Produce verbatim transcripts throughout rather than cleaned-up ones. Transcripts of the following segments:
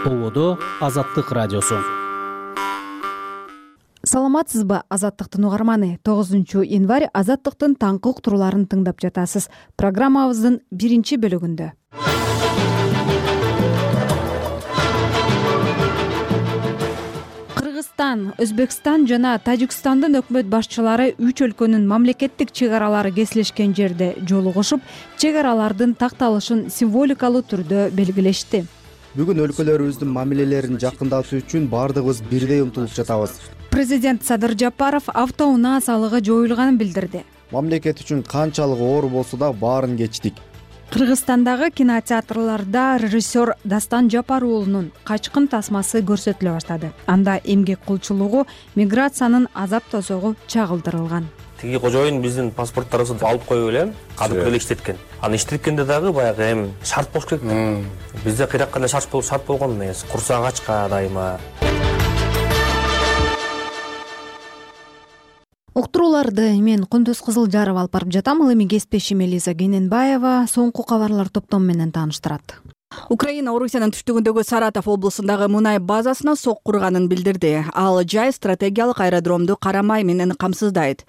Болоодо Азаттык радиосу. Саламатсызбы, Азаттыктын угарманы. тогузунчу январь Азаттыктын таңкы уктурууларын тыңдап жатасыз. Программабыздын биринчи бөлүгүндө. Кыргызстан, Өзбекстан жана Тажикстандын өкмөт башчылары үч өлкөнүн мамлекеттик чек аралары кесилишкен жерде жолугушуп, чек аралардын такталышын символикалуу түрдө белгилешти. Бүгүн өлкөлөрүбүздүн мамилелерин жакындатуу үчүн баардыгыбыз бирдей умтулуп жатабыз. Президент Садыр Жапаров автоунаа салыгы жоюлганын билдирди. Мамлекет үчүн канчалык оор болсо да баарын кечтик. Кыргызстандагы кинотеатрларда режиссер Дастан Жапар уулунун Качкын тасмасы көрсөтүлө баштады. Анда эмгек кулчулугу, миграциянын азап тозогу чагылдырылган. Тиги кожоюн биздин паспорттарыбызды алып коюп эле кадыркы эле иштеткен. Аны иштеткенде дагы баягы эми шарт болуш керек. Бизде кыйрак кандай шарт болуп шарт болгон эмес. Курсак ачка дайыма. Уктурууларды мен Кундуз Кызылжаров алып барып жатам. Ал эми кесиптешим Элиза Кененбаева соңку кабарлар топтому менен тааныштырат. Украина Орусиянын түштүгүндөгү Саратов облусундагы мунай базасына сок курганын билдирди. Ал жай стратегиялык аэродромду карамай менен камсыздайт.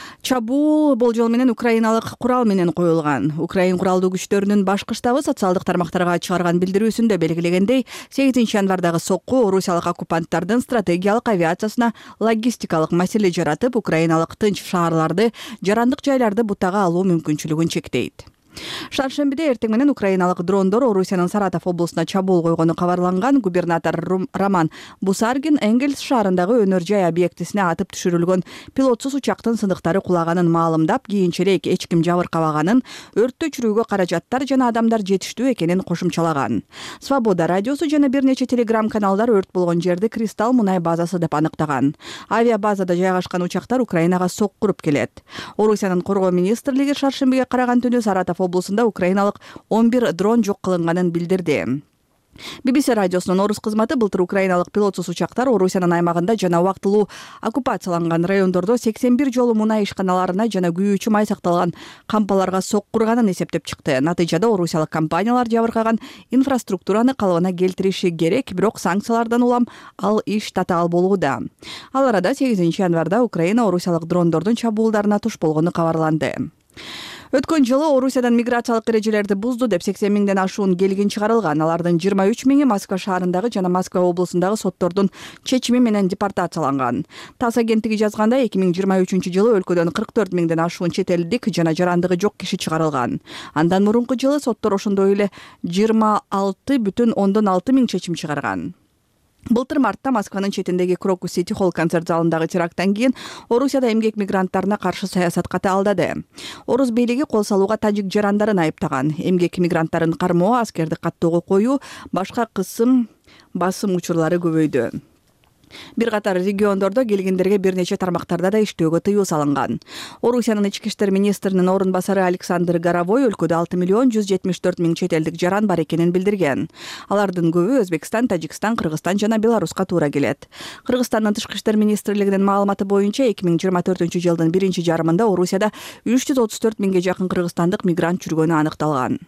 Чабуул болжол менен украиналык курал менен коюлган. Украин куралдуу күчтөрүнүн башкы штабы социалдык тармактарга чыгарган билдирүүсүндө белгилегендей, сегизинчи январдагы сокку орусиялык оккупанттардын стратегиялык авиациясына логистикалык маселе жаратып, украиналык тынч шаарларды, жарандык жайларды бутага алуу мүмкүнчүлүгүн чектейт. Шаршембиде эртең менен украиналык дрондор Орусиянын Саратов облусуна чабуул койгону кабарланган. Губернатор Роман Бусаргин Энгельс шаарындагы өнөр жай объектисине атып түшүрүлгөн пилотсуз учактын сындыктары кулаганын маалымдап, кийинчерээк эч ким жабыркабаганын, өрттү өчүрүүгө каражаттар жана адамдар жетиштүү экенин кошумчалаган. Свобода радиосу жана бир нече телеграм каналдар өрт болгон жерди Кристалл мунай базасы деп аныктаган. Авиа базада жайгашкан учактар Украинага сок куруп келет. Орусиянын коргоо министрлиги шаршембиге караган түнү Саратов облусунда украиналык он бир дрон жок кылынганын билдирди. би би си радиосунун орус кызматы былтыр украиналык пилотсуз учактар Орусиянын аймагында жана убактылуу оккупацияланган райондордо сексен бир жолу мунай ишканаларына жана күйүүчү май сакталган кампаларга сок курганын эсептеп чыкты. Натыйжада орусиялык компаниялар жабыркаган инфраструктураны калыбына келтириши керек, бирок санкциялардан улам ал иш татаал болууда. Ал арада сегизинчи январда Украина орусиялык дрондордун чабуулдарына туш болгону кабарланды. Өткөн жылы Орусиядан миграциялык эрежелерди бузду деп сексен миңден ашуун келгин чыгарылган. Алардын жыйырма үч миңи Москва шаарындагы жана Москва облусундагы соттордун чечими менен депортацияланган. ТАСС агенттиги жазганда эки миң жыйырма үчүнчү жылы өлкөдөн кырк төрт миңден ашуун чет элдик жана жарандыгы жок киши чыгарылган. Андан мурунку жылы соттор ошондой эле жыйырма алты бүтүн ондон алты миң чечим чыгарган. Былтыр мартта Москванын четиндеги Крокус Сити Холл концерт залындагы теракттан кийин Орусияда эмгек мигранттарына каршы саясат катаалдады. Орус бийлиги кол салууга тажик жарандарын айыптаган. Эмгек мигранттарын кармоо, аскерди каттоого коюу, башка кысым басым учурлары көбөйдү. Бир катар региондордо келгендерге бир нече тармактарда да иштөөгө тыюу салынган. Орусиянын ички иштер министринин орун басары Александр Горовой өлкөдө алты миллион жүз жетимиш төрт миң чет элдик жаран бар экенин билдирген. Алардын көбү Өзбекстан, Тажикстан, Кыргызстан жана Беларуска туура келет. Кыргызстандын тышкы иштер министрлигинин маалыматы боюнча эки миң жыйырма төртүнчү жылдын биринчи жарымында Орусияда үч жүз отуз төрт миңге жакын кыргызстандык мигрант жүргөнү аныкталган.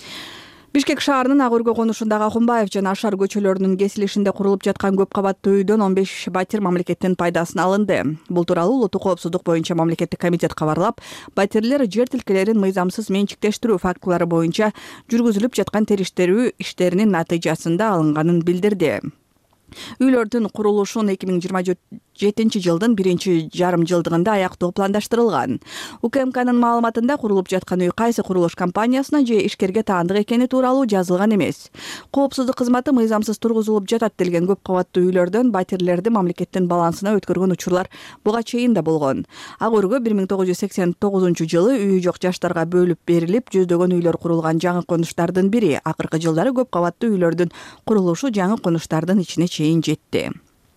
Бишкек шаарынын Ак өргө конушундагы Акунбаев жана Ашар көчөлөрүнүн кесилишинде курулуп жаткан көп кабаттуу үйдөн он беш батир мамлекеттин пайдасына алынды. Бул тууралуу улуттук коопсуздук боюнча мамлекеттик комитет кабарлап, батирлер жер тилкелерин мыйзамсыз менчиктештирүү фактылары боюнча жүргүзүлүп жаткан териштирүү иштеринин натыйжасында алынганын билдирди. Үйлөрдүн курулушун эки миң жыйырма жетинчи жылдын биринчи жарым жылдыгында аяктоо пландаштырылган. УКМКнын маалыматында курулуп жаткан үй кайсы курулуш компаниясына же ишкерге таандык экени тууралуу жазылган эмес. Коопсуздук кызматы мыйзамсыз тургузулуп жатат делген көп кабаттуу үйлөрдөн батирлерди мамлекеттин балансына өткөргөн учурлар буга чейин да болгон. Ак өргө бир миң тогуз жүз сексен тогузунчу жылы үйү жок жаштарга бөлүп берилип, жүздөгөн үйлөр курулган жаңы конуштардын бири. Акыркы жылдары көп кабаттуу үйлөрдүн курулушу жаңы конуштардын ичине чейин жетти.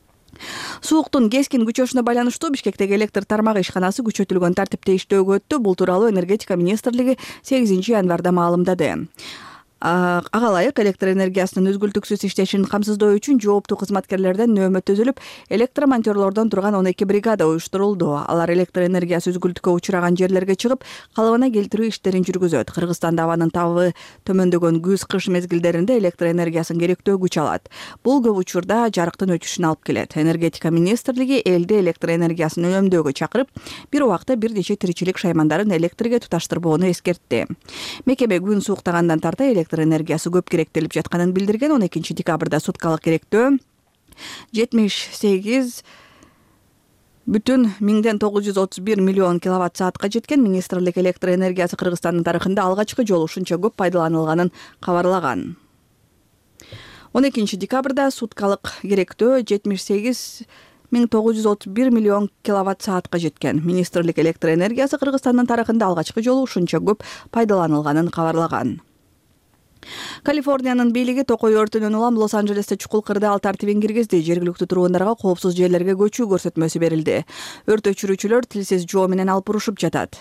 Сууктун кескин күчөшүнө байланыштуу Бишкектеги электр тармагы ишканасы күчөтүлгөн тартипте иштөөгө өттү. Бул тууралуу энергетика министрлиги сегизинчи январда маалымдады. ага ылайык электр энергиясынын үзгүлтүксүз иштешин камсыздоо үчүн жооптуу кызматкерлерден нөөмө түзүлүп, электромонтерлордон турган он эки бригада уюштурулду. Алар электр энергиясы үзгүлтүккө учураган жерлерге чыгып, калыбына келтирүү иштерин жүргүзөт. Кыргызстанда абанын табы төмөндөгөн күз-кыш мезгилдеринде электр энергиясын керектөө күч алат. Бул көп учурда жарыктын өчүшүнө алып келет. Энергетика министрлиги элди электр энергиясын үнөмдөөгө чакырып, бир убакта бир нече тиричилик шаймандарын электрге туташтырбоону эскертти. Мекеме күн сууктагандан тарта электр энергиясы көп керектелип жатканын билдирген. он экинчи декабрда суткалык керектөө жетимиш сегиз бүтүн миңден тогуз жүз отуз бир миллион киловатт саатка жеткен. Министрлик электр энергиясы Кыргызстандын тарыхында алгачкы жолу ушунча көп пайдаланылганын кабарлаган. он экинчи декабрда суткалык керектөө жетимиш сегиз миң тогуз жүз отуз бир миллион киловатт саатка жеткен. Министрлик электр энергиясы Кыргызстандын тарыхында алгачкы жолу ушунча көп пайдаланылганын кабарлаган. Калифорниянын бийлиги токой өртүнөн улам Лос-Анджелесте чукул кырдаал тартибин киргизди. Жергиликтүү тургундарга коопсуз жерлерге көчүү көрсөтмөсү берилди. Өрт өчүрүүчүлөр тилсиз жоо менен алып урушуп жатат.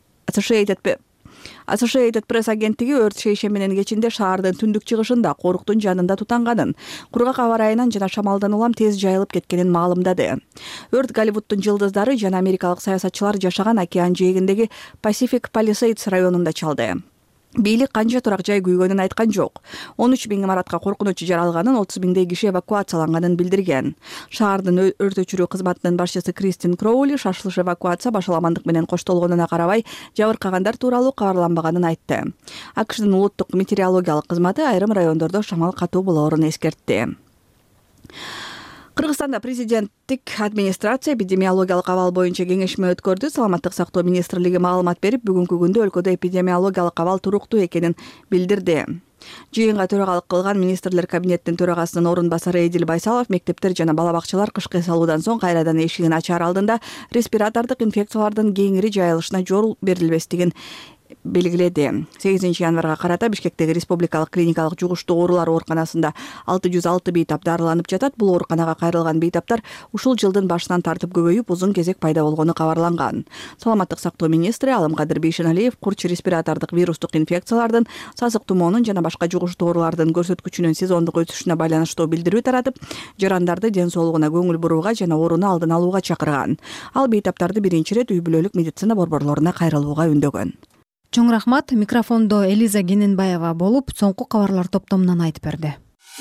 Associated Press агенттиги өрт шейшеминин кечинде шаардын түндүк чыгышында коруктун жанында тутанганын, кургак аба ырайынан жана шамалдан улам тез жайылып кеткенин маалымдады. Өрт Голливуддун жылдыздары жана америкалык саясатчылар жашаган океан жээгиндеги Pacific Palisades районунда чалды. Бийлик канча турак жай күйгөнүн айткан жок. он үч миң имаратка коркунучу жаралганын, отуз миңдей киши эвакуацияланганын билдирген. Шаардын өрт өчүрүү кызматынын башчысы Кристин Кроули шашылыш эвакуация башаламандык менен коштолгонуна карабай, жабыркагандар тууралуу кабарланбаганын айтты. АКШдын улуттук метеорологиялык кызматы айрым райондордо шамал катуу болоорун эскертти. Кыргызстанда президенттик администрация эпидемиологиялык абал боюнча кеңешме өткөрдү. Саламаттык сактоо министрлиги маалымат берип, бүгүнкү күндө өлкөдө эпидемиологиялык абал туруктуу экенин билдирди. Жыйынга төрагалык кылган министрлер кабинеттин төрагасынын орун басары Эдил Байсалов мектептер жана бала бакчалар кышкы эс алуудан соң кайрадан эшигин ачаар алдында респиратордук инфекциялардын кеңири жайылышына жол берилбестигин белгиледи. сегизинчи январга карата Бишкектеги республикалык клиникалык жугуштуу оорулар ооруканасында алты жүз алты бейтап дарыланып жатат. Бул ооруканага кайрылган бейтаптар ушул жылдын башынан тартып көбөйүп, узун кезек пайда болгону кабарланган. Саламаттык сактоо министри Алымкадыр Бейшеналиев курч респиратордук вирустук инфекциялардын, сасык тумоонун жана башка жугуштуу оорулардын көрсөткүчүнүн сезондук өсүшүнө байланыштуу билдирүү таратып, жарандарды ден соолугуна көңүл бурууга жана ооруну алдын алууга чакырган. Ал бейтаптарды биринчи ирет үй бүлөлүк медицина борборлоруна кайрылууга үндөгөн. Чоң рахмат. Микрофондо Элиза Гененбаева болуп, соңку кабарлар топтомунан айтып берди.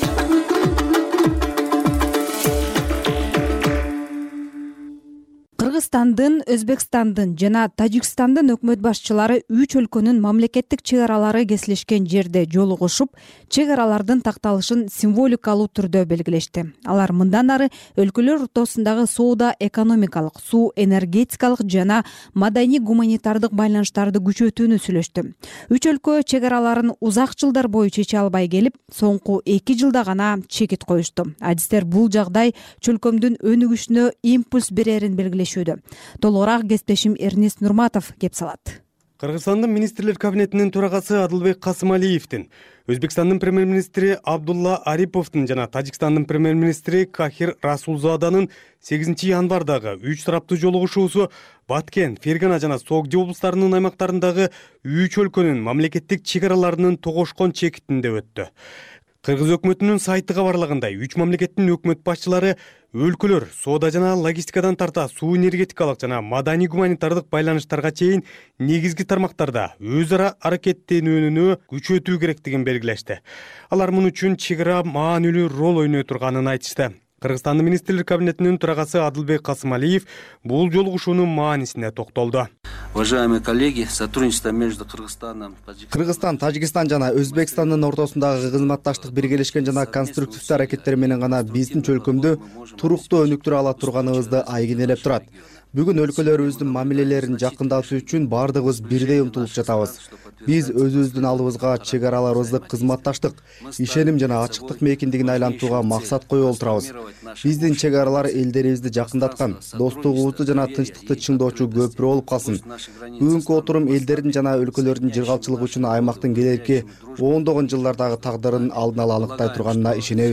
Кыргызстандын, Өзбекстандын жана Тажикстандын өкмөт башчылары үч өлкөнүн мамлекеттик чек аралары кесилишкен жерде жолугушуп, чек аралардын такталышын символикалуу түрдө белгилешти. Алар мындан ары өлкөлөр ортосундагы соода экономикалык, суу энергетикалык жана маданий гуманитардык байланыштарды күчөтүүнү сүйлөштү. Үч өлкө чек араларын узак жылдар бою чече албай келип, соңку эки жылда гана чекит коюшту. Адистер бул жагдай чөлкөмдүн өнүгүшүнө импульс берерин белгилешти. Толугураак кесиптешим Эрнест Нурматов кеп салат. Кыргызстандын министрлер кабинетинин төрагасы Адылбек Касымалиевдин, Өзбекстандын премьер-министри Абдулла Ариповдун жана Тажикстандын премьер-министри Кахир Расулзаданын сегизинчи январдагы үч тараптуу жолугушуусу Баткен, Фергана жана Согди облустарынын аймактарындагы үч өлкөнүн мамлекеттик чек араларынын тогошкон чекитинде өттү. Кыргыз өкмөтүнүн сайты кабарлагандай, үч мамлекеттин өкмөт башчылары өлкөлөр соода жана логистикадан тарта суу энергетикалык жана маданий гуманитардык байланыштарга чейин негизги тармактарда өз ара аракеттенүүнү күчөтүү керектигин белгилешти. Алар муну үчүн чек ара маанилүү роль ойной турганын айтышты. Кыргызстандын министрлер кабинетинин төрагасы Адылбек Касымалиев бул жолугушуунун маанисине токтолду. Уважаемые коллеги, сотрудничество между Кыргызстаном, Кыргызстан, Тажикстан жана Өзбекстандын ортосундагы кызматташтык биргелешкен жана конструктивдүү аракеттер менен гана биздин чөлкөмдү туруктуу өнүктүрө ала турганыбызды айгинелеп турат. Бүгүн өлкөлөрүбүздүн мамилелерин жакындатуу үчүн бардыгыбыз бирдей умтулуп жатабыз. Биз өзүбүздүн алдыбызга чек араларыбызды кызматташтык, ишеним жана ачыктык мейкиндигин айлантууга максат коюп отурабыз. Биздин чек аралар элдерибизди жакындаткан, достугубузду жана тынчтыкты чыңдоочу көпүрө болуп калсын. Бүгүнкү отурум элдердин жана өлкөлөрдүн жыргалчылыгы үчүн аймактын келерки ондогон жылдардагы тагдырын алдын ала аныктай турганына ишенебиз.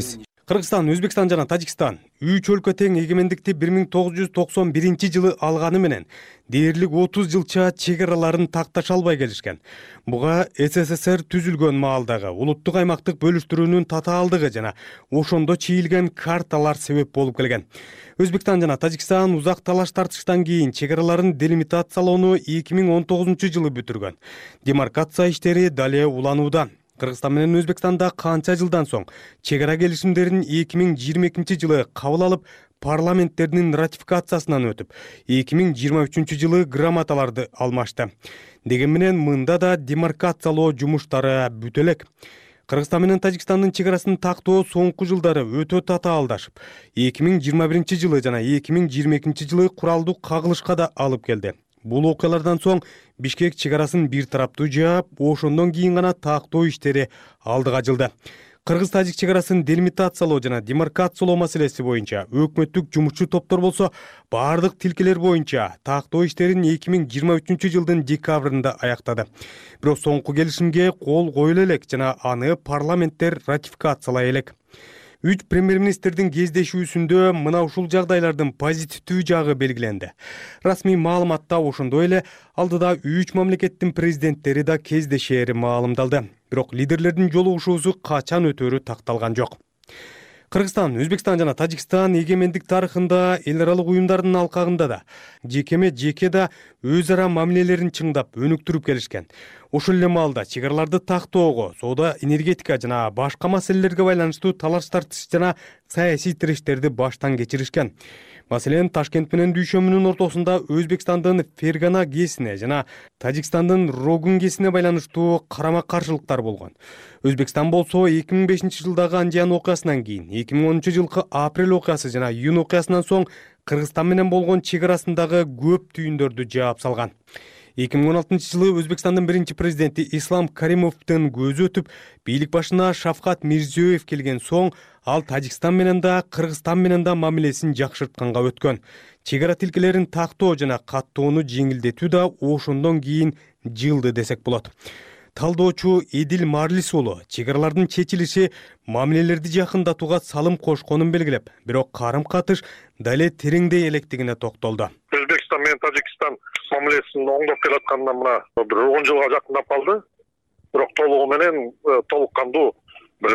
Кыргызстан, Өзбекстан жана Тажикстан үч өлкө тең эгемендикти бир миң тогуз жүз токсон биринчи жылы алганы менен дээрлик отуз жылча чек араларын такташа албай келишкен. Буга СССР түзүлгөн маалдагы улуттук аймактык бөлүштүрүүнүн татаалдыгы жана ошондо чийилген карталар себеп болуп келген. Өзбекстан жана Тажикстан узак талаш тартыштан кийин чек араларын делимитациялоону эки миң он тогузунчу жылы бүтүргөн. Демаркация иштери дале уланууда. Кыргызстан менен Өзбекстанда канча жылдан соң чек ара келишимдерин эки миң жыйырма экинчи жылы кабыл алып, парламенттердин ратификациясынан өтүп, эки миң жыйырма үчүнчү жылы грамоталарды алмашты. Деген менен мында да демаркациялоо жумуштары бүтө элек. Кыргызстан менен Тажикстандын чек арасын тактоо соңку жылдары өтө татаалдашып, эки миң жыйырма биринчи жылы жана эки миң жыйырма экинчи жылы куралдуу кагылышка да алып келди. Бул окуялардан соң Бишкек чек арасын бир тараптуу жаап, ошондон кийин гана тактоо иштери алдыга жылды. Кыргыз-тажик чек арасын делимитациялоо жана демаркациялоо маселеси боюнча өкмөттүк жумушчу топтор болсо, бардык тилкелер боюнча тактоо иштерин эки миң жыйырма үчүнчү жылдын декабрында аяктады. Бирок соңку келишимге кол коюла элек жана аны парламенттер ратификациялай элек. Үч премьер-министрдин кездешүүсүндө мына ушул жагдайлардын позитивдүү жагы белгиленди. Расмий маалыматта ошондой эле алдыда үч мамлекеттин президенттери да кездешери маалымдалды. Бирок лидерлердин жолугушуусу качан өтөрү такталган жок. Кыргызстан, Өзбекстан жана Тажикстан эгемендик тарыхында эл аралык уюмдардын алкагында да жекеме жеке да өз ара мамилелерин чыңдап, өнүктүрүп келишкен. Ошол эле маалда чек араларды тактоого, соода, энергетика жана башка маселелерге байланыштуу талаш тартыш жана саясий тирештерди баштан кечиришкен. Маселен, Ташкент менен Дүйшөмүнүн ортосунда Өзбекстандын Фергана ГЭСине жана Тажикстандын Рогун ГЭСине байланыштуу карама-каршылыктар болгон. Өзбекстан болсо эки миң бешинчи жылдагы Анжан окуясынан кийин, эки миң онунчу жылкы Апрель окуясы жана Июнь окуясынан соң Кыргызстан менен болгон чек арасындагы көп түйүндөрдү жаап салган. эки миң он алтынчы жылы Өзбекстандын биринчи президенти Ислам Каримовдун көзү өтүп, бийлик башына Шавкат Мирзиёев келген соң, ал Тажикстан менен да, Кыргызстан менен да мамилесин жакшыртканга өткөн. Чек ара тилкелерин тактоо жана каттоону жеңилдетүү да ошондон кийин жылды десек болот. Талдоочу Эдил Марлис уулу чек аралардын чечилиши мамилелерди жакындатууга салым кошконун белгилеп, бирок карым-катыш дале тереңдей электигине токтолду. Өзбекстан менен Тажикстан мамилесин оңдоп келатканына мына бир он жылга жакындап калды. Бирок толугу менен толук кандуу бир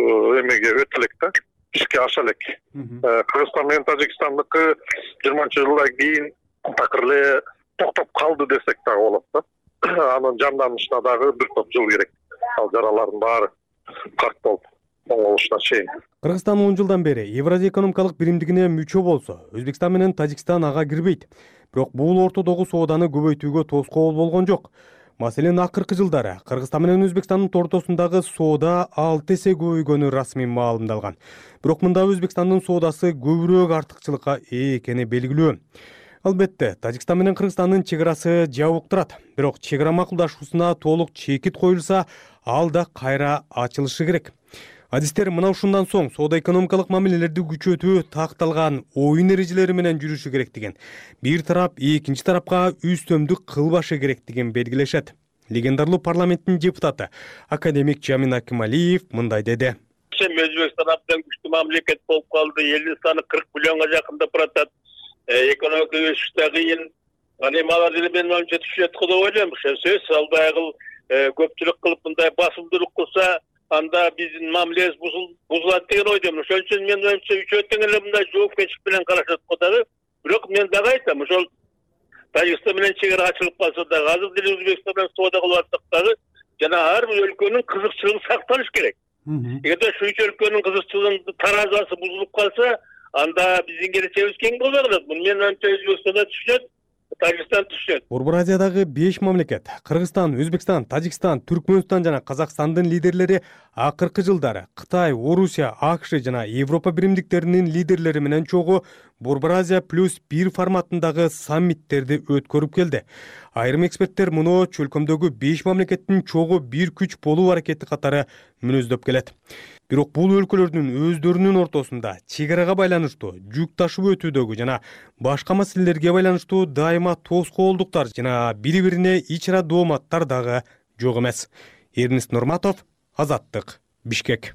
эмеге өтө элек да, ишке аша элек. Кыргызстан менен Тажикстандыкы жыйырманчы жылдан кийин такыр эле токтоп калды десек дагы болот да. Анын жанданышына дагы бир топ жыл керек. Ал жаралардын баары катталып оңолушуна чейин. Кыргызстан он жылдан бери Евразия экономикалык биримдигине мүчө болсо, Өзбекстан менен Тажикстан ага кирбейт. Бирок бул ортодогу сооданы көбөйтүүгө тоскоол болгон жок. Маселен, акыркы жылдары Кыргызстан менен Өзбекстандын ортосундагы соода алты эсе көбөйгөнү расмий маалымдалган. Бирок мында Өзбекстандын соодасы көбүрөөк артыкчылыкка ээ экени белгилүү. Албетте, Тажикстан менен Кыргызстандын чек арасы жабык турат. Бирок чек ара макулдашуусуна толук чекит коюлса, ал да кайра ачылышы керек. Адистер мына ушундан соң соода-экономикалык мамилелерди күчөтүү такталган оюн эрежелери менен жүрүшү керек деген. Бир тарап экинчи тарапка үстөмдүк кылбашы керектигин белгилешет. Легендарлуу парламенттин депутаты академик Жамин Акималиев мындай деди. Өзбекстан абдан күчтүү мамлекет болуп калды. Элдин саны кырк миллионго жакындап баратат. Экономика өсүш да кыйын. Аны мага деле мен менимче түшөт деп ойлойм. Сөз албайгыл көпчүлүк кылып мындай басымдуулук кылса, анда биздин мамилебиз бузулат деген ойдомун. Ошон үчүн мен менимче үчөөттөн эле мындай жоопкерчилик менен карашат дагы. Бирок мен дагы айтам, ошол Тажикстан менен чек ара ачылып калса дагы, азыр деле Өзбекстан менен соода кылып атсак дагы, жана ар бир өлкөнүн кызыкчылыгы сакталыш керек. Эгерде ушу үч өлкөнүн кызыкчылыгынын таразасы бузулуп калса, анда биздин келечегибиз кең болбой калат. Муну мен менимче Өзбекстанда түшүнөт, Тажикстан түшүнөт. Борбор Азиядагы беш мамлекет Кыргызстан, Өзбекстан, Тажикстан, Түркмөнстан жана Казакстандын лидерлери акыркы жылдары Кытай, Орусия, АКШ жана Европа биримдиктеринин лидерлери менен чогуу Борбор Азия плюс бир форматындагы саммиттерди өткөрүп келди. Айрым эксперттер муну чөлкөмдөгү беш мамлекеттин чогуу бир күч болуу аракети катары мүнөздөп келет. Бирок бул өлкөлөрдүн өздөрүнүн ортосунда чек арага байланыштуу жүк ташып өтүүдөгү жана башка маселелерге байланыштуу дайыма тоскоолдуктар жана бири-бирине ич ара дооматтар дагы жок эмес. Эрнест Нурматов, Азаттык Бишкек.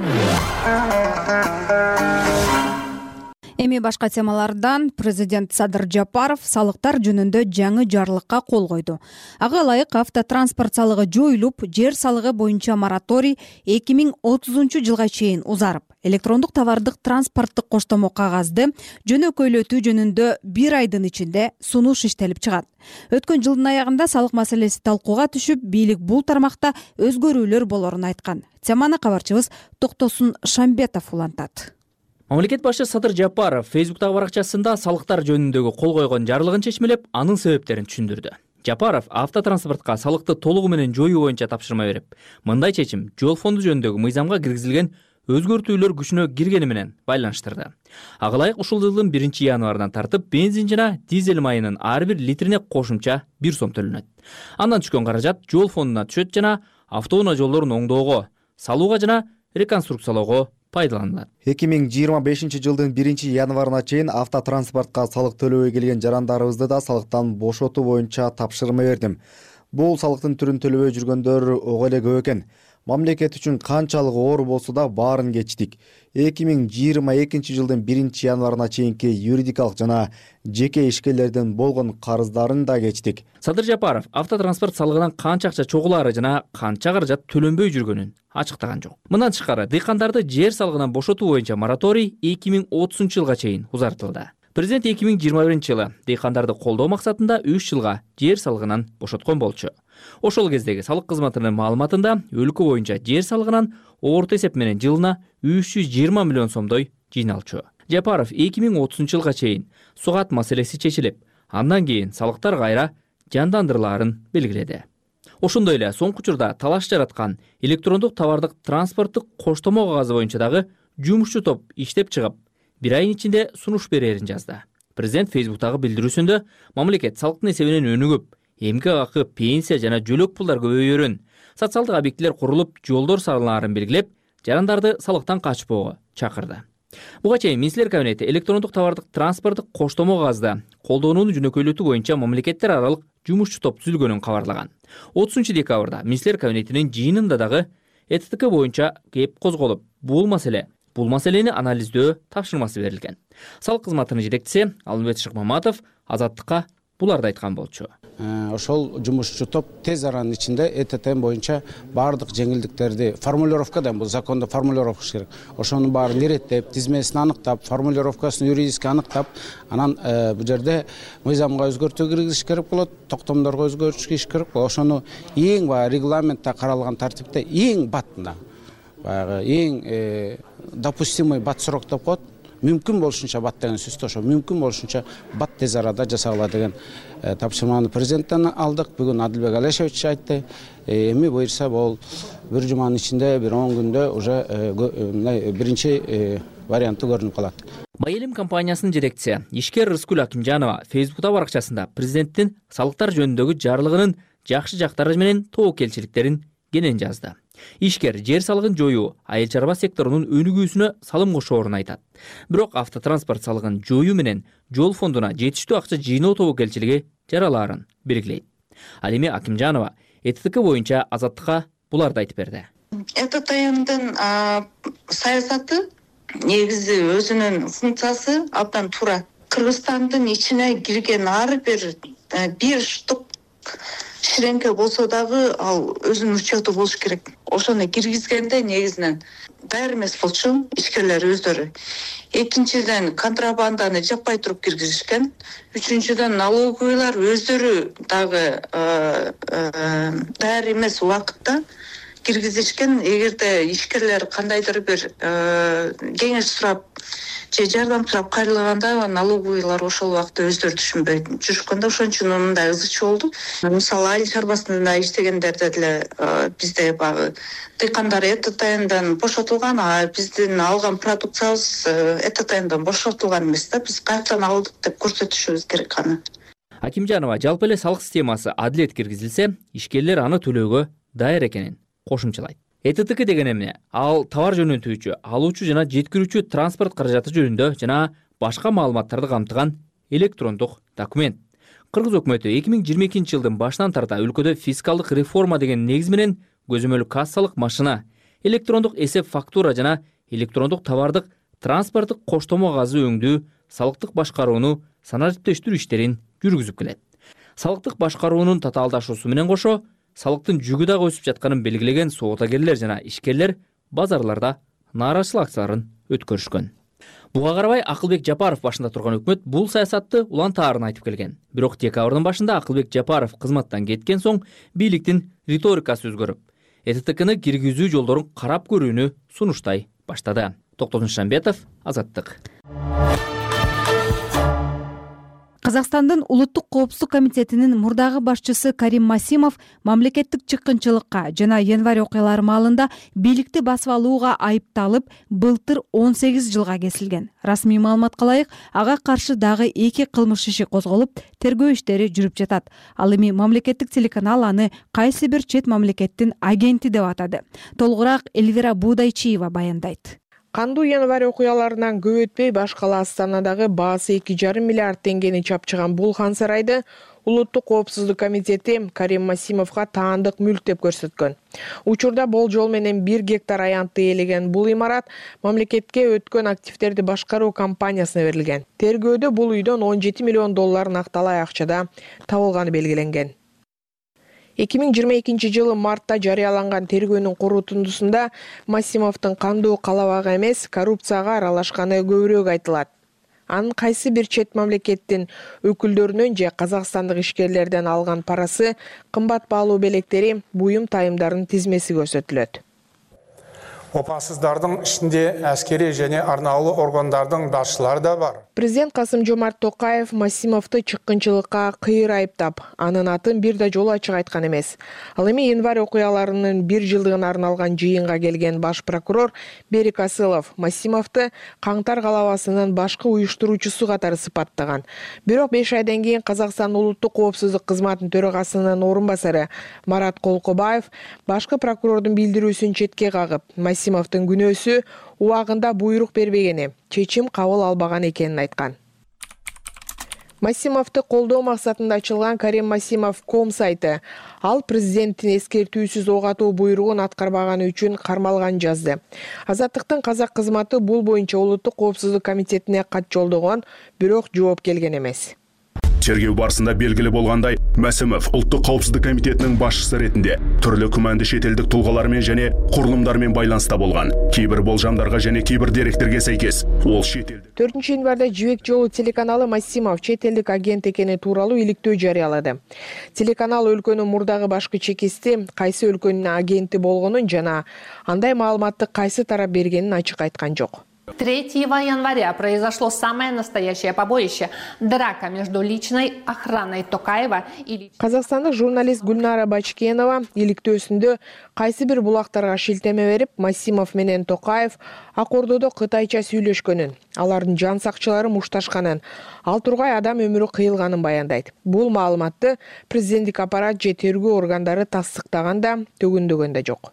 Эми башка темалардан президент Садыр Жапаров салыктар жөнүндө жаңы жарлыкка кол койду. Ага ылайык автотранспорт салыгы жоюлуп, жер салыгы боюнча мораторий эки миң отузунчу жылга чейин узарып, электрондук товардык транспорттук коштомо кагазды жөнөкөйлөтүү жөнүндө бир айдын ичинде сунуш иштелип чыгат. Өткөн жылдын аягында салык маселеси талкууга түшүп, бийлик бул тармакта өзгөрүүлөр болорун айткан. Теманы кабарчыбыз Токтосун Шамбетов улантат. Мамлекет башы Садыр Жапаров Фейсбуктагы баракчасында салыктар жөнүндөгү кол койгон жарлыгын чечмелеп, анын себептерин түшүндүрдү. Жапаров автотранспортко салыкты толугу менен жоюу боюнча тапшырма берип, мындай чечим жол фонду жөнүндөгү мыйзамга киргизилген өзгөртүүлөр күчүнө киргени менен байланыштырды. Ага ылайык ушул жылдын биринчи январынан тартып бензин жана дизель майынын ар бир литрине кошумча бир сом төлөнөт. Андан түшкөн каражат жол фондуна түшөт жана автоунаа жолдорун оңдоого, салууга жана реконструкциялоого пайдаланылат. эки миң жыйырма бешинчи жылдын биринчи январына чейин автотранспортко салык төлөбөй келген жарандарыбызды да салыктан бошотуу боюнча тапшырма бердим. Бул салыктын түрүн төлөбөй жүргөндөр ого эле көп экен. Мамлекет үчүн канчалык оор болсо да баарын кечтик. эки миң жыйырма экинчи жылдын биринчи январына чейинки юридикалык жана жеке ишкерлердин болгон карыздарын да кечтик. Садыр Жапаров автотранспорт салыгынан канча акча чогулаары жана канча каражат төлөнбөй жүргөнүн ачыктаган жок. Мындан тышкары дыйкандарды жер салыгынан бошотуу боюнча мораторий эки миң отузунчу жылга чейин узартылды. Президент эки миң жыйырма биринчи жылы дыйкандарды колдоо максатында үч жылга жер салыгынан бошоткон болчу. Ошол кездеги салык кызматынын маалыматында өлкө боюнча жер салыгынан орто эсеп менен жылына үч жүз жыйырма миллион сомдой жыйналчу. Жапаров эки миң отузунчу жылга чейин сугат маселеси чечилип, андан кийин салыктар кайра жандандырылаарын белгиледи. Ошондой эле соңку учурда талаш жараткан электрондук товардык транспорттук коштомо кагазы боюнча дагы жумушчу топ иштеп чыгып, бир айдын ичинде сунуш берерин жазды. Президент Фейсбуктагы билдирүүсүндө мамлекет салыктын эсебинен өнүгүп, эмгек акы, пенсия жана жөлөк пулдар көбөйөрүн, социалдык объектилер курулуп, жолдор салынаарын белгилеп, жарандарды салыктан качпоого чакырды. Буга чейин Министрлер кабинети электрондук товардык транспорттук коштомо кагазды колдонууну жөнөкөйлөтүү боюнча мамлекеттер аралык жумушчу топ түзүлгөнүн кабарлаган. отузунчу декабрда Министрлер кабинетинин жыйынында дагы Э Т Т К боюнча кеп козголуп, бул маселе бул маселени анализдөө тапшырмасы берилген. Салык кызматынын жетекчиси Алмамбет Шыкмаматов Азаттыкка буларды айткан болчу. Ошол жумушчу топ тез аранын ичинде Э Т Т М боюнча баардык жеңилдиктерди формулировкадан, бул закондо формулировка керек. Ошонун баарын иреттеп, тизмесин аныктап, формулировкасын юридически аныктап, анан бул жерде мыйзамга өзгөртүү киргизиш керек болот, токтомдорго өзгөртүш керек болот. Ошону эң баягы регламентте каралган тартипте эң батында, баягы эң допустимый бат срок деп коет. Мүмкүн болушунча бат деген сөз ошо мүмкүн болушунча бат тез арада жасагыла деген тапшырманы президенттен алдык. Бүгүн Адилбек Алешевич айтты. Эми буюрса бул бир жуманын ичинде, бир он күндө уже биринчи варианты көрүнүп калат. Майэлим компаниясынын жетекчиси Ишкер Рыскүл Акимжанова Фейсбукта баракчасында президенттин салыктар жөнүндөгү жарлыгынын жакшы жактары менен тоокелчиликтерин кенен жазды. Ишкер жер салыгын жоюу айыл чарба секторунун өнүгүүсүнө салым кошоорун айтат. Бирок автотранспорт салыгын жоюу менен жол фондуна жетиштүү акча жыйноо тобокелчилиги жаралаарын белгилейт. Ал эми Акимжанова Э Т Т К боюнча Азаттыкка буларды айтып берди. Э Т Т Мдын саясаты негизи өзүнүн функциясы абдан туура. Кыргызстандын ичине кирген ар бир бир штук ширеңке болсо дагы ал өзүнүн учету болуш керек. Ошону киргизгенде негизинен баары эмес болчу ишкерлер өздөрү. Экинчиден контрабанданы жаппай туруп киргизишкен. Үчүнчүдөн налоговыйлар өздөрү дагы баары эмес убакытта киргизишкен. Эгерде ишкерлер кандайдыр бир кеңеш сурап же жардам сурап кайрылганда налоговыйлар ошол убакытта өздөрү түшүнбөй жүрүшкөндө, ошон үчүн мындай ызычы болду. Мисалы айыл чарбасында иштегендерде деле бизде багы дыйкандар Э Т Т Мдан бошотулган, а биздин алган продукциябыз Э Т Т Мдан бошотулган эмес да, биз каяктан алдык деп көрсөтүшүбүз керек аны. Акимжанова жалпы эле салык системасы адилет киргизилсе, ишкерлер аны төлөөгө даяр экенин кошумчалайт. Э Т Т К деген эмне? Ал товар жөнөтүүчү, алуучу жана жеткирүүчү транспорт каражаты жөнүндө жана башка маалыматтарды камтыган электрондук документ. Кыргыз өкмөтү эки миң жыйырма экинчи жылдын башынан тарта өлкөдө фискалдык реформа деген негиз менен көзөмөл кассалык машина, электрондук эсеп фактура жана электрондук товардык транспорттук коштомо кагазы өңдүү, салыктык башкарууну санариптештирүү иштерин жүргүзүп келет. Салыктык башкаруунун татаалдашуусу менен кошо салыктын жүгү дагы өсүп жатканын белгилеген соода-герлер жана ишкерлер базарларда нааразычылык акцияларын өткөрүшкөн. Буга карабай Акылбек Жапаров башында турган өкмөт бул саясатты улантаарын айтып келген. Бирок декабрдын башында Акылбек Жапаров кызматтан кеткен соң бийликтин риторикасы өзгөрүп, Э Т Т Кны киргизүү жолдорун карап көрүүнү сунуштай баштады. Токтогул Шамбетов, Азаттык. Казакстандын улуттук коопсуздук комитетинин мурдагы башчысы Карим Масимов мамлекеттик чыккынчылыкка жана январь окуялары маалында бийликти басып алууга айыпталып, былтыр он сегиз жылга кесилген. Расмий маалыматка ылайык, ага каршы дагы эки кылмыш иши козголуп, тергөө иштери жүрүп жатат. Ал эми мамлекеттик телеканал аны кайсы бир чет мамлекеттин агенти деп атады. Толугураак Эльвира Будайчиева баяндайт. Кандуу январь окуяларынан көп өтпөй баш кала Астанадагы баасы эки жарым миллиард теңгени чапчыган бул хан сарайды Улуттук коопсуздук комитети Карим Масимовго таандык мүлк деп көрсөткөн. Учурда болжол менен бир гектар аянтты ээлеген бул имарат мамлекетке өткөн активдерди башкаруу компаниясына берилген. Тергөөдө бул үйдөн он жети миллион доллар накталай акчада табылганы белгиленген. эки миң жыйырма экинчи жылы мартта жарыяланган тергөөнүн корутундусунда Масимовдун кандуу калабага эмес, коррупцияга аралашканы көбүрөөк айтылат. Анын кайсы бир чет мамлекеттин өкүлдөрүнөн же казакстандык ишкерлерден алган парасы, кымбат баалуу белектери, буюм тайымдардын тизмеси көрсөтүлөт. Опасыздардын ичинде аскери және арнаулы органдардын башчылары да бар. Президент Касым-Жомарт Токаев Масимовду чыккынчылыкка кыйыр айыптап, анын атын бир да жолу ачык айткан эмес. Ал эми январь окуяларынын бир жылдыгына арналган жыйынга келген баш прокурор Берик Асылов Масимовду каңтар калабасынын башкы уюштуруучусу катары сыпаттаган. Бирок беш айдан кийин Казакстан улуттук коопсуздук кызматынын төрагасынын орун басары Марат Колкобаев башкы прокурордун билдирүүсүн четке кагып, Масимовдун күнөөсү убагында буйрук бербегени, чечим кабыл албаган экенин айткан. Масимовду колдоо максатында ачылган Карим Масимов ком сайты ал президенттин эскертүүсүз ок атуу буйругун аткарбаганы үчүн кармалган жазды. Азаттыктын казак кызматы бул боюнча улуттук коопсуздук комитетине кат жолдогон, бирок жооп келген эмес. Тергөө барысында белгилүү болгандай, Масимов Улуттук коопсуздук комитетинин башчысы ретинде түрлүү күмәндүү шетелдик тулгалар менен және курулумдар менен байланыста болгон. Кейбир болжамдарга және кейбир деректерге сайкес ол шетелдик. төртүнчү январда Жибек жолу телеканалы Масимов четелдик агент экени тууралуу иликтөө жарыялады. Телеканал өлкөнүн мурдагы башкы чекисти, кайсы өлкөнүн агенти болгонун жана андай маалыматты кайсы тарап бергенин ачык айткан жок. третьего января произошло самое настоящее побоище – драка между личной охраной Токаева и... Казакстандык журналист Гүлнара Бачкенова иликтөөсүндө кайсы бир булактарга шилтеме берип, Масимов менен Токаев ак ордодо кытайча сүйлөшкөнүн, алардын жан сакчылары мушташканын, ал тургай адам өмүрү кыйылганын баяндайт. Бул маалыматты президенттик аппарат же тергөө органдары тастыктаган да, төгүндөгөн да жок.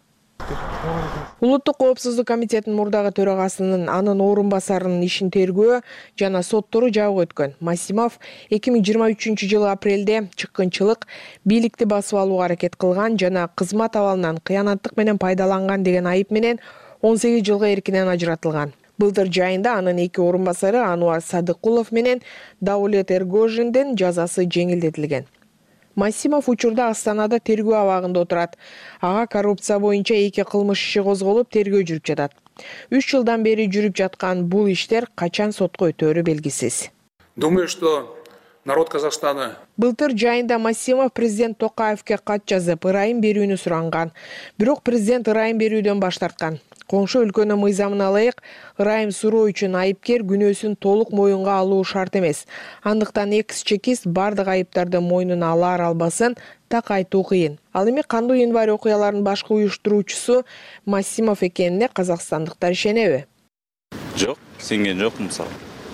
Улуттук коопсуздук комитетинин мурдагы төрагасынын анын орун басарынын ишин тергөө жана соттору жабык өткөн. Масимов эки миң жыйырма үчүнчү жылы апрелде чыккынчылык, бийликти басып алууга аракет кылган жана кызмат абалынан кыянаттык менен пайдаланган деген айып менен он сегиз жылга эркинен ажыратылган. Былтыр жайында анын эки орун басары Ануар Садыкулов менен Даулет Эргожиндин жазасы жеңилдетилген. Масимов учурда Астанада тергөө абагында отурат. Ага коррупция боюнча эки кылмыш иши козголуп, тергөө жүрүп жатат. үч жылдан бери жүрүп жаткан бул иштер качан сотко өтөөрү белгисиз. Думаю, что народ Казахстана... Былтыр жайында Масимов президент Токаевке кат жазып, ырайым берүүнү суранган. Бирок президент ырайым берүүдөн баш тарткан. Коңшу өлкөнүн мыйзамына ылайык, ырайым суроо үчүн айыпкер күнөөсүн толук моюнга алуу шарт эмес. Андыктан экс-чекист бардык айыптарды мойнуна алар албасын так айтуу кыйын. Ал эми кандуу январь окуяларынын башкы уюштуруучусу Масимов экенине казакстандыктар ишенеби? Жок, сенген жокмун мисалы.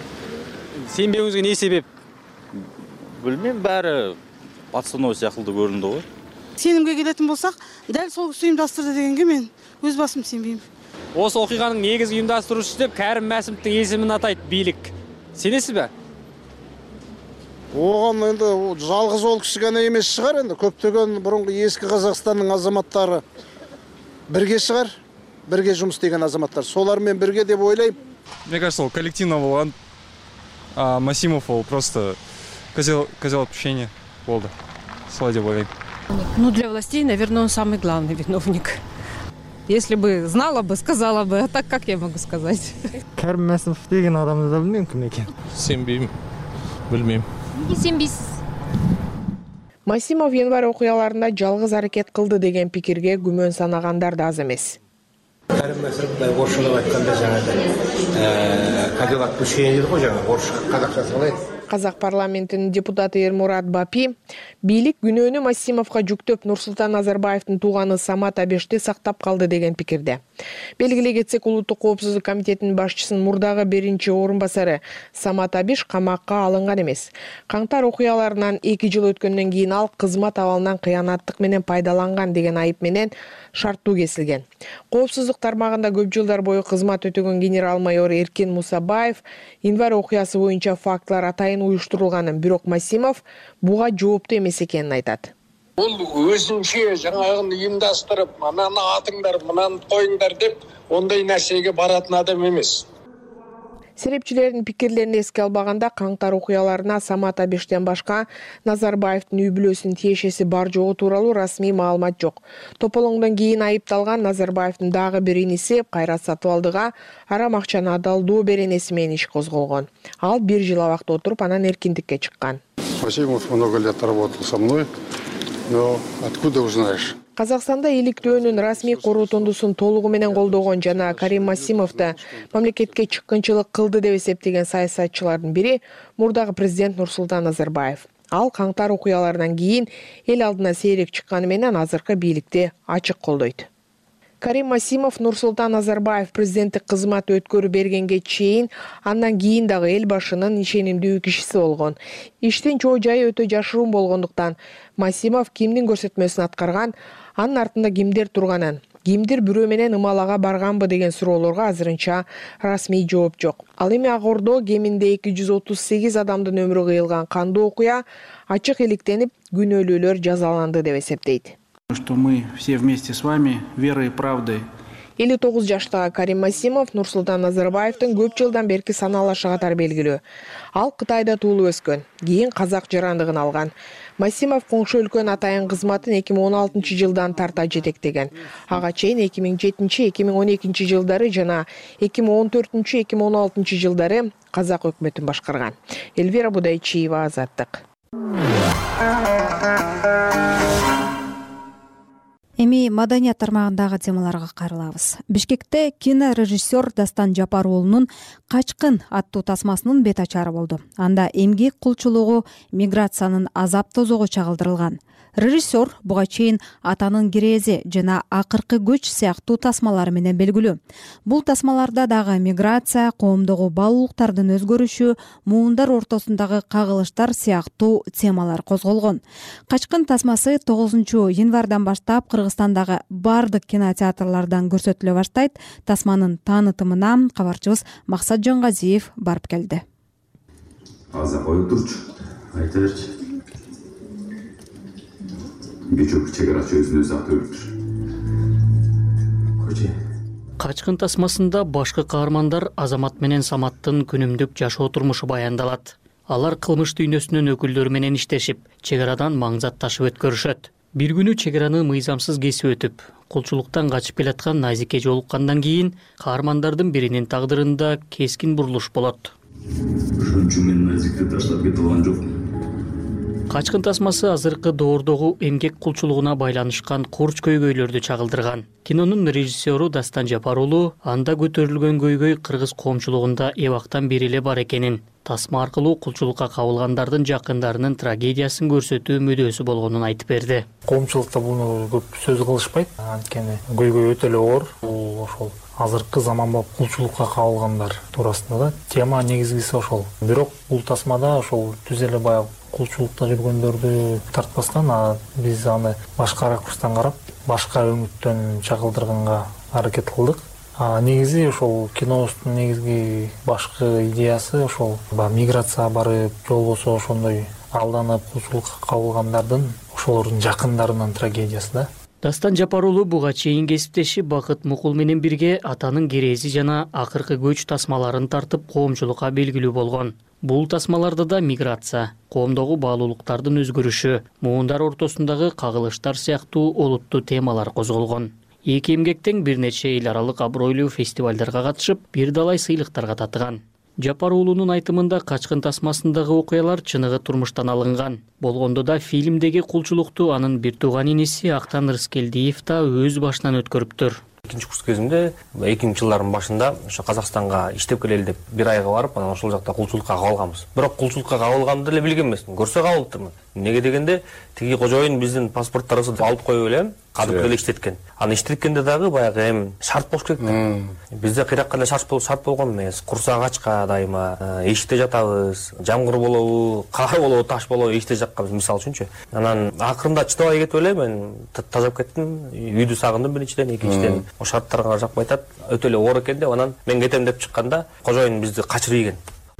Сенбеуңүзгө эмне себеп? Билмейм, баары пацаноо сыяктуу көрүндү го. Сенимге келетін болсақ, дәл сол кісі ұйымдастырды дегенге мен өз басым сенбеймін. Осы оқиғаның негізгі ұйымдастырушысы деп Кәрім Мәсімовтің есімін атайды билік. Сенесіз бе? Оған енді жалғыз ол кісі ғана емес шығар енді. Көптеген бұрынғы ескі Қазақстанның азаматтары бірге шығар. бірге жұмыс істеген азаматтар. Солармен бірге деп ойлаймын. Мне кажется, ол коллективно болған. А Масимов ол просто козел, козел отпущения болды. Солай деп ойлаймын. Ну, для властей, наверное, он самый главный виновник. Если бы знала бы, сказала бы, а так как я могу сказать? Кәрім Мәсімов деген адамды да білмеймін кім екен. Сенбеймін, білмеймін. Неге сенбейсіз? Масимов январь окуяларында жалгыз аракет кылды деген пикирге күмөн санагандар да аз эмес. Кәрім Мәсімов орысшалап айтканда жаңағы козел отпущения дейді ғой, жаңағы орысша қазақшасы қалай? Казак парламентинин депутаты Эрмурат Бапи бийлик күнөөнү Масимовго жүктөп Нурсултан Назарбаевдин тууганы Самат Абешти сактап калды деген пикирде. Белгилей кетсек, Улуттук коопсуздук комитетинин башчысынын мурдагы биринчи орун басары Самат Абиш камакка алынган эмес. Каңтар окуяларынан эки жыл өткөндөн кийин ал кызмат абалынан кыянаттык менен пайдаланган деген айып менен шарттуу кесилген. Коопсуздук тармагында көп жылдар бою кызмат өтөгөн генерал-майор Эркин Мусабаев январь окуясы боюнча фактылар атайын уюштурулганын, бирок Масимов буга жооптуу эмес экенин айтат. Ол өзүнчө жаңагын уюмдаштырып, ананы атыңдар, мынаны коюңдар деп, ондай нерсеге баратын адам эмес. Серепчилердин пикирлерин эске албаганда каңтар окуяларына Самат Абештен башка Назарбаевдин үй бүлөсүнүн тиешеси бар жогу тууралуу расмий маалымат жок. Тополоңдон кийин айыпталган Назарбаевдин дагы бир иниси Кайрат Сатыбалдыга арам акчаны адалдоо беренеси менен иш козголгон. Ал бир жыл абакта отуруп, анан эркиндикке чыккан. Масимов много лет работал со мной, но откуда узнаешь? Казакстанда иликтөөнүн расмий корутундусун толугу менен колдогон жана Карим Масимовду мамлекетке чыккынчылык кылды деп эсептеген саясатчылардын бири мурдагы президент Нурсултан Назарбаев. Ал каңтар окуяларынан кийин эл алдына сейрек чыкканы менен азыркы бийликти ачык колдойт. Карим Масимов Нурсултан Назарбаев президенттик кызмат өткөрү бергенге чейин, андан кийин дагы эл башынын ишенимдүү кишиси болгон. Иштин чоо жайы өтө жашыруун болгондуктан Масимов кимдин көрсөтмөсүн аткарган, анын артында кимдер турганын, кимдир бирөө менен ымалага барганбы деген суроолорго азырынча расмий жооп жок. Ал эми Ак Ордо кеминде эки жүз отуз сегиз адамдын өмүрү кыйылган кандуу окуя ачык иликтенип, күнөөлүүлөр жазаланды деп эсептейт. Что мы все вместе с вами верой и правдой. элүү тогуз жаштагы Карим Масимов Нурсултан Назарбаевдин көп жылдан берки санаалашы катары белгилүү. Ал Кытайда туулуп өскөн, кийин казак жарандыгын алган. Масимов коңшу өлкөнүн атайын кызматын эки миң он алтынчы жылдан тарта жетектеген. Ага чейин эки миң жетинчи эки миң он экинчи жылдары жана эки миң он төртүнчү эки миң он алтынчы жылдары казак өкмөтүн башкарган. Эльвира Будайчиева, Азаттык. Эми маданият тармагындагы темаларга кайрылабыз. Бишкекте кинорежиссер Дастан Жапар-уулунун «Качкын» аттуу тасмасынын бет ачары болду. Анда эмгек кулчулугу, миграциянын азап тозогу чагылдырылган. Режиссер буга чейин «Атанын кирези» жана «Акыркы көч» сыяктуу тасмалар менен белгилүү. Бул тасмаларда дагы миграция, коомдогу баалуулуктардын өзгөрүшү, муундар ортосундагы кагылыштар сыяктуу темалар козголгон. «Качкын» тасмасы тогузунчу январдан баштап Кыргызстандагы бардык кинотеатрлардан көрсөтүлө баштайт. Тасманын таанытымына кабарчыбыз Максат Жонгазиев барып келди. Аза коюп турчу, айта берчи. Бечок чегарачы өзүн өзү атып өлтүр. Качкын тасмасында башкы каармандар Азамат менен Саматтын күнүмдүк жашоо турмушу баяндалат. Алар кылмыш дүйнөсүнүн өкүлдөрү менен иштешип, чегарадан маңзат ташып өткөрүшөт. Бир күнү чегараны мыйзамсыз кесип өтүп, кулчулуктан качып келаткан Назике жолуккандан кийин каармандардын биринин тагдырында кескин бурулуш болот. Ошончу мен Назикти таштап кете алган жокмун. Качкын тасмасы азыркы доордогу эмгек кулчулугуна байланышкан курч көйгөйлөрдү чагылдырган. Кинонун режиссеру Дастан Жапар-уулу анда көтөрүлгөн көйгөй кыргыз коомчулугунда эбактан бери эле бар экенин, тасма аркылуу кулчулукка кабылгандардын жакындарынын трагедиясын көрсөтүү мүдөөсү болгонун айтып берди. Коомчулукта буну көп сөз кылышпайт, анткени көйгөй өтө эле оор. Бул ошол азыркы заманба кулчулукка кабылгандар туурасында да тема негизгиси ошол. Бирок бул тасмада ошол түз эле баягы кулчулукта жүргөндөрдү тартпастан, биз аны башка ракурстан карап, башка өңүттөн чагылдырганга аракет кылдык. Негизи ошол кинобуздун негизги башкы идеясы ошол миграция барып, же болбосо ошондой алданып кулчулукка кабылгандардын ошолордун жакындарынын трагедиясы да. Дастан Жапар уулу буга чейин кесиптеши Бакыт Мукул менен бирге атанын керези жана акыркы көч тасмаларын тартып коомчулукка белгилүү болгон. Бул тасмаларда да миграция, коомдогу баалуулуктардын өзгөрүшү, муундар ортосундагы кагылыштар сыяктуу олуттуу темалар козголгон. Эки эмгектен бир нече эл аралык абройлуу фестивалдарга катышып, бир далай сыйлыктарга татыган. Жапар уулунун айтымында Качкын тасмасындагы окуялар чыныгы турмуштан алынган. Болгондо да фильмдеги кулчулукту анын бир тууган иниси Актан Рыскелдиев да өз башынан өткөрүптүр. Экинчи курс кезимде эки миңинчи жылдардын башында ошо Казакстанга иштеп келели деп бир айга барып, анан ошол жакта кулчулукка кабылганбыз. Бирок кулчулукка кабылганымды эле билген эмесмин. Көрсө кабылыптырмын. Неге дегенде, тиги кожоюн биздин паспорттарыбызды алып коюп элем, кадып эле иштеткен. Аны иштеткенде дагы баягы эми шарт болуш керек да. Бизде кыйракка эле шарт шарт болгон эмес. Курсак ачка дайыма, эшикте жатабыз, жамгыр болобу, кар болобу, таш болобу эшикте жатканбыз мисалы үчүнчү. Анан акырында чыдабай кетип эле мен тажап кеттим. Үйдү сагындым биринчиден, экинчиден о шарттарга жакпай атат, өтө эле оор экен деп анан мен кетем деп чыкканда кожоюн бизди качырып ийген.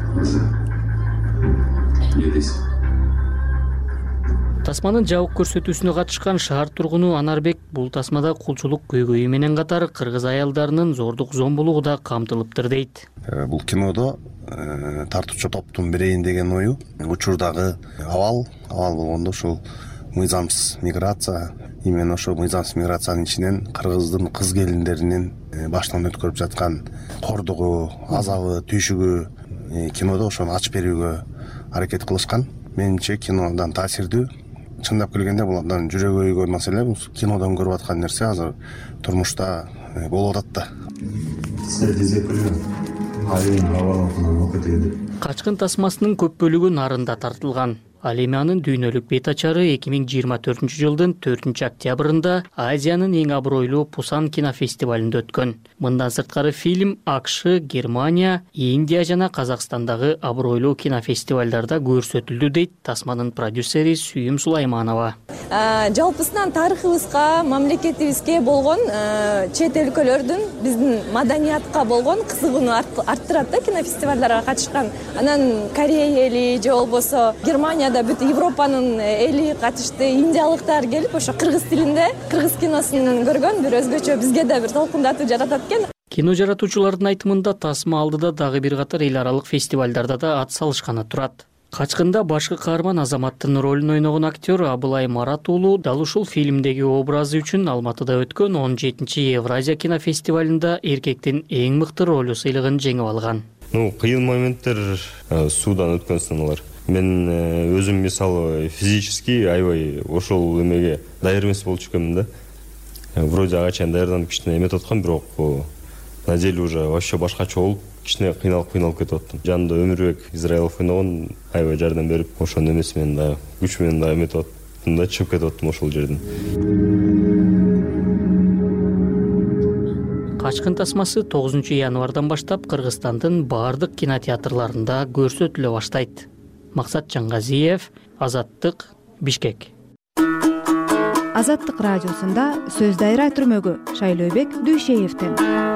Тасманын жабык көрсөтүүсүнө катышкан шаар тургуну Анарбек бул тасмада кулчулук көйгөйү менен катар кыргыз аялдарынын зордук зомбулугу да камтылыптыр дейт. Бул кинодо тартуучу топтун бирейин деген ою учурдагы абал, абал болгондо ушул мыйзамсыз миграция, именно ошо мыйзамсыз миграциянын ичинен кыргыздын кыз келиндеринин баштан өткөрүп жаткан кордугу, азабы, түйшүгү кинодо ошону ачып берүүгө аракет кылышкан. Менимче кинодан таасирдүү. Чындап келгенде булардан жүрөгү өйгөн маселе, бул кинодон көрүп аткан нерсе азыр турмушта болуп атат да. Качкын тасмасынын көп бөлүгү нарында тартылган. Ал эми анын дүйнөлүк бет ачары эки миң жыйырма төртүнчү жылдын төртүнчү октябрында Азиянын эң абройлуу Пусан кинофестивалында өткөн. Мындан сырткары фильм АКШ, Германия, Индия жана Казакстандагы абройлуу кинофестивалдарда көрсөтүлдү дейт тасманын продюсери Сүйүм Сулайманова. Жалпысынан тарыхыбызга, мамлекетибизге болгон чет өлкөлөрдүн биздин маданиятка болгон кызыгууну арттырат да кинофестивалдарга катышкан. Анан Корея эли же болбосо Германия да бүт Европанын эли катышты, индиялыктар келип ошо кыргыз тилинде кыргыз киносун көргөн, бир өзгөчө бизге да бир толкундатуу жаратат экен. Кино жаратуучулардын айтымында тасма алдыда дагы бир катар эл аралык фестивалдарда да ат салышканы турат. Качкында башкы каарман Азаматтын ролун ойногон актер Абылай Марат уулу дал ушул фильмдеги образы үчүн Алматыда өткөн он жетинчи Евразия кинофестивалында эркектин эң мыкты ролу сыйлыгын жеңип алган. Ну, кыйын моменттер суудан өткөн сыналар. Мен өзүм мисалы физически аябай ошол эмеге даяр эмес болчу экенмин да. Вроде ага чейин даярданып кичине эметип аткам, бирок на деле уже вообще башкача болуп кичине кыйналып кыйналып кетип аттым. Жанында Өмүрбек Израилов ойногон аябай жардам берип, ошонун эмеси менен да күч менен да эметип аттым да, чыгып кетип аттым ошол жерден. Качкын тасмасы тогузунчу январдан баштап Кыргызстандын баардык кинотеатрларында көрсөтүлө баштайт. Максат Чаңгазиев, Азаттык, Бишкек. Азаттык радиосунда сөз дайра түрмөгү Шайлообек Дүйшеевден.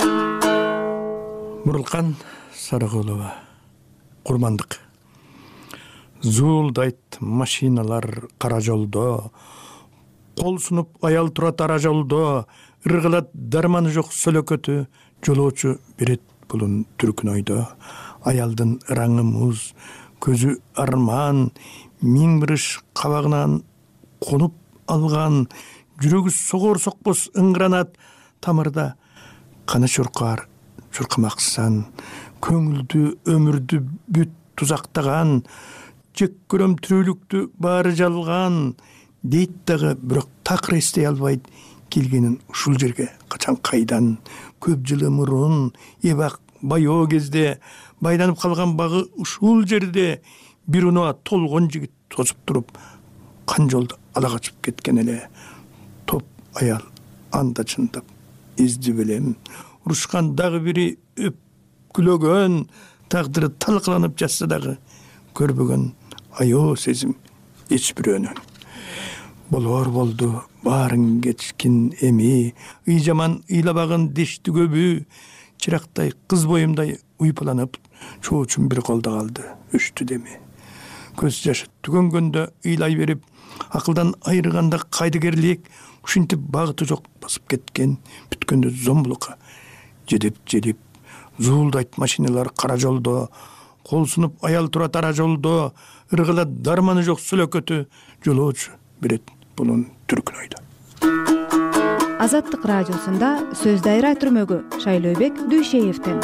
Мурулкан Сарыгулова, Курмандык. Зуулдайт машиналар кара жолдо, кол сунуп аял турат ара жолдо, ыргылат дарманы жок сөлөкөтү, жолоочу берет булун түркүн ойдо. Аялдын ыраңы муз, көзү арман, миң бир иш кабагынан конуп алган, жүрөгү согор сокпос ыңгранат тамырда каны чуркар, чуркамаксан, көңүлдү өмүрдү бүт тузактаган, жек көрөм тирүүлүктү баары жалган дейт дагы, бирок такыр эстей албайт келгенин ушул жерге качан кайдан. Көп жылы мурун эбак байоо кезде байланып калган багы ушул жерде бир унаа толгон жигит тосуп туруп кан жолду ала качып кеткен эле. Топ аял анда чындап изди билем, урушкан дагы бири өпкүлөгөн, тагдыры талкаланып жатса дагы көрбөгөн аё сезим эч бирөөнөн. Болор болду баарын кечкин эми, ый жаман ыйлабагын дешти көбү, чырактай кыз боюмдай уйпаланып, чоочун бир колдо калды, өчтү деми. Көз жашы түгөнгөндө ыйлай берип, акылдан айырганда кайдыгерлик ушинтип багыты жок басып кеткен. Бүткөндө зомбулукка жедеп жедеп зуулдайт машиналар кара жолдо, кол сунуп аял тура тара жолдо, ыргыла дарманы жок сүлөкөтү жолоочу берет бунун түркүнөйдө. Азаттык радиосунда сөз дайра түрмөгү Шайлообек Дүйшеевден.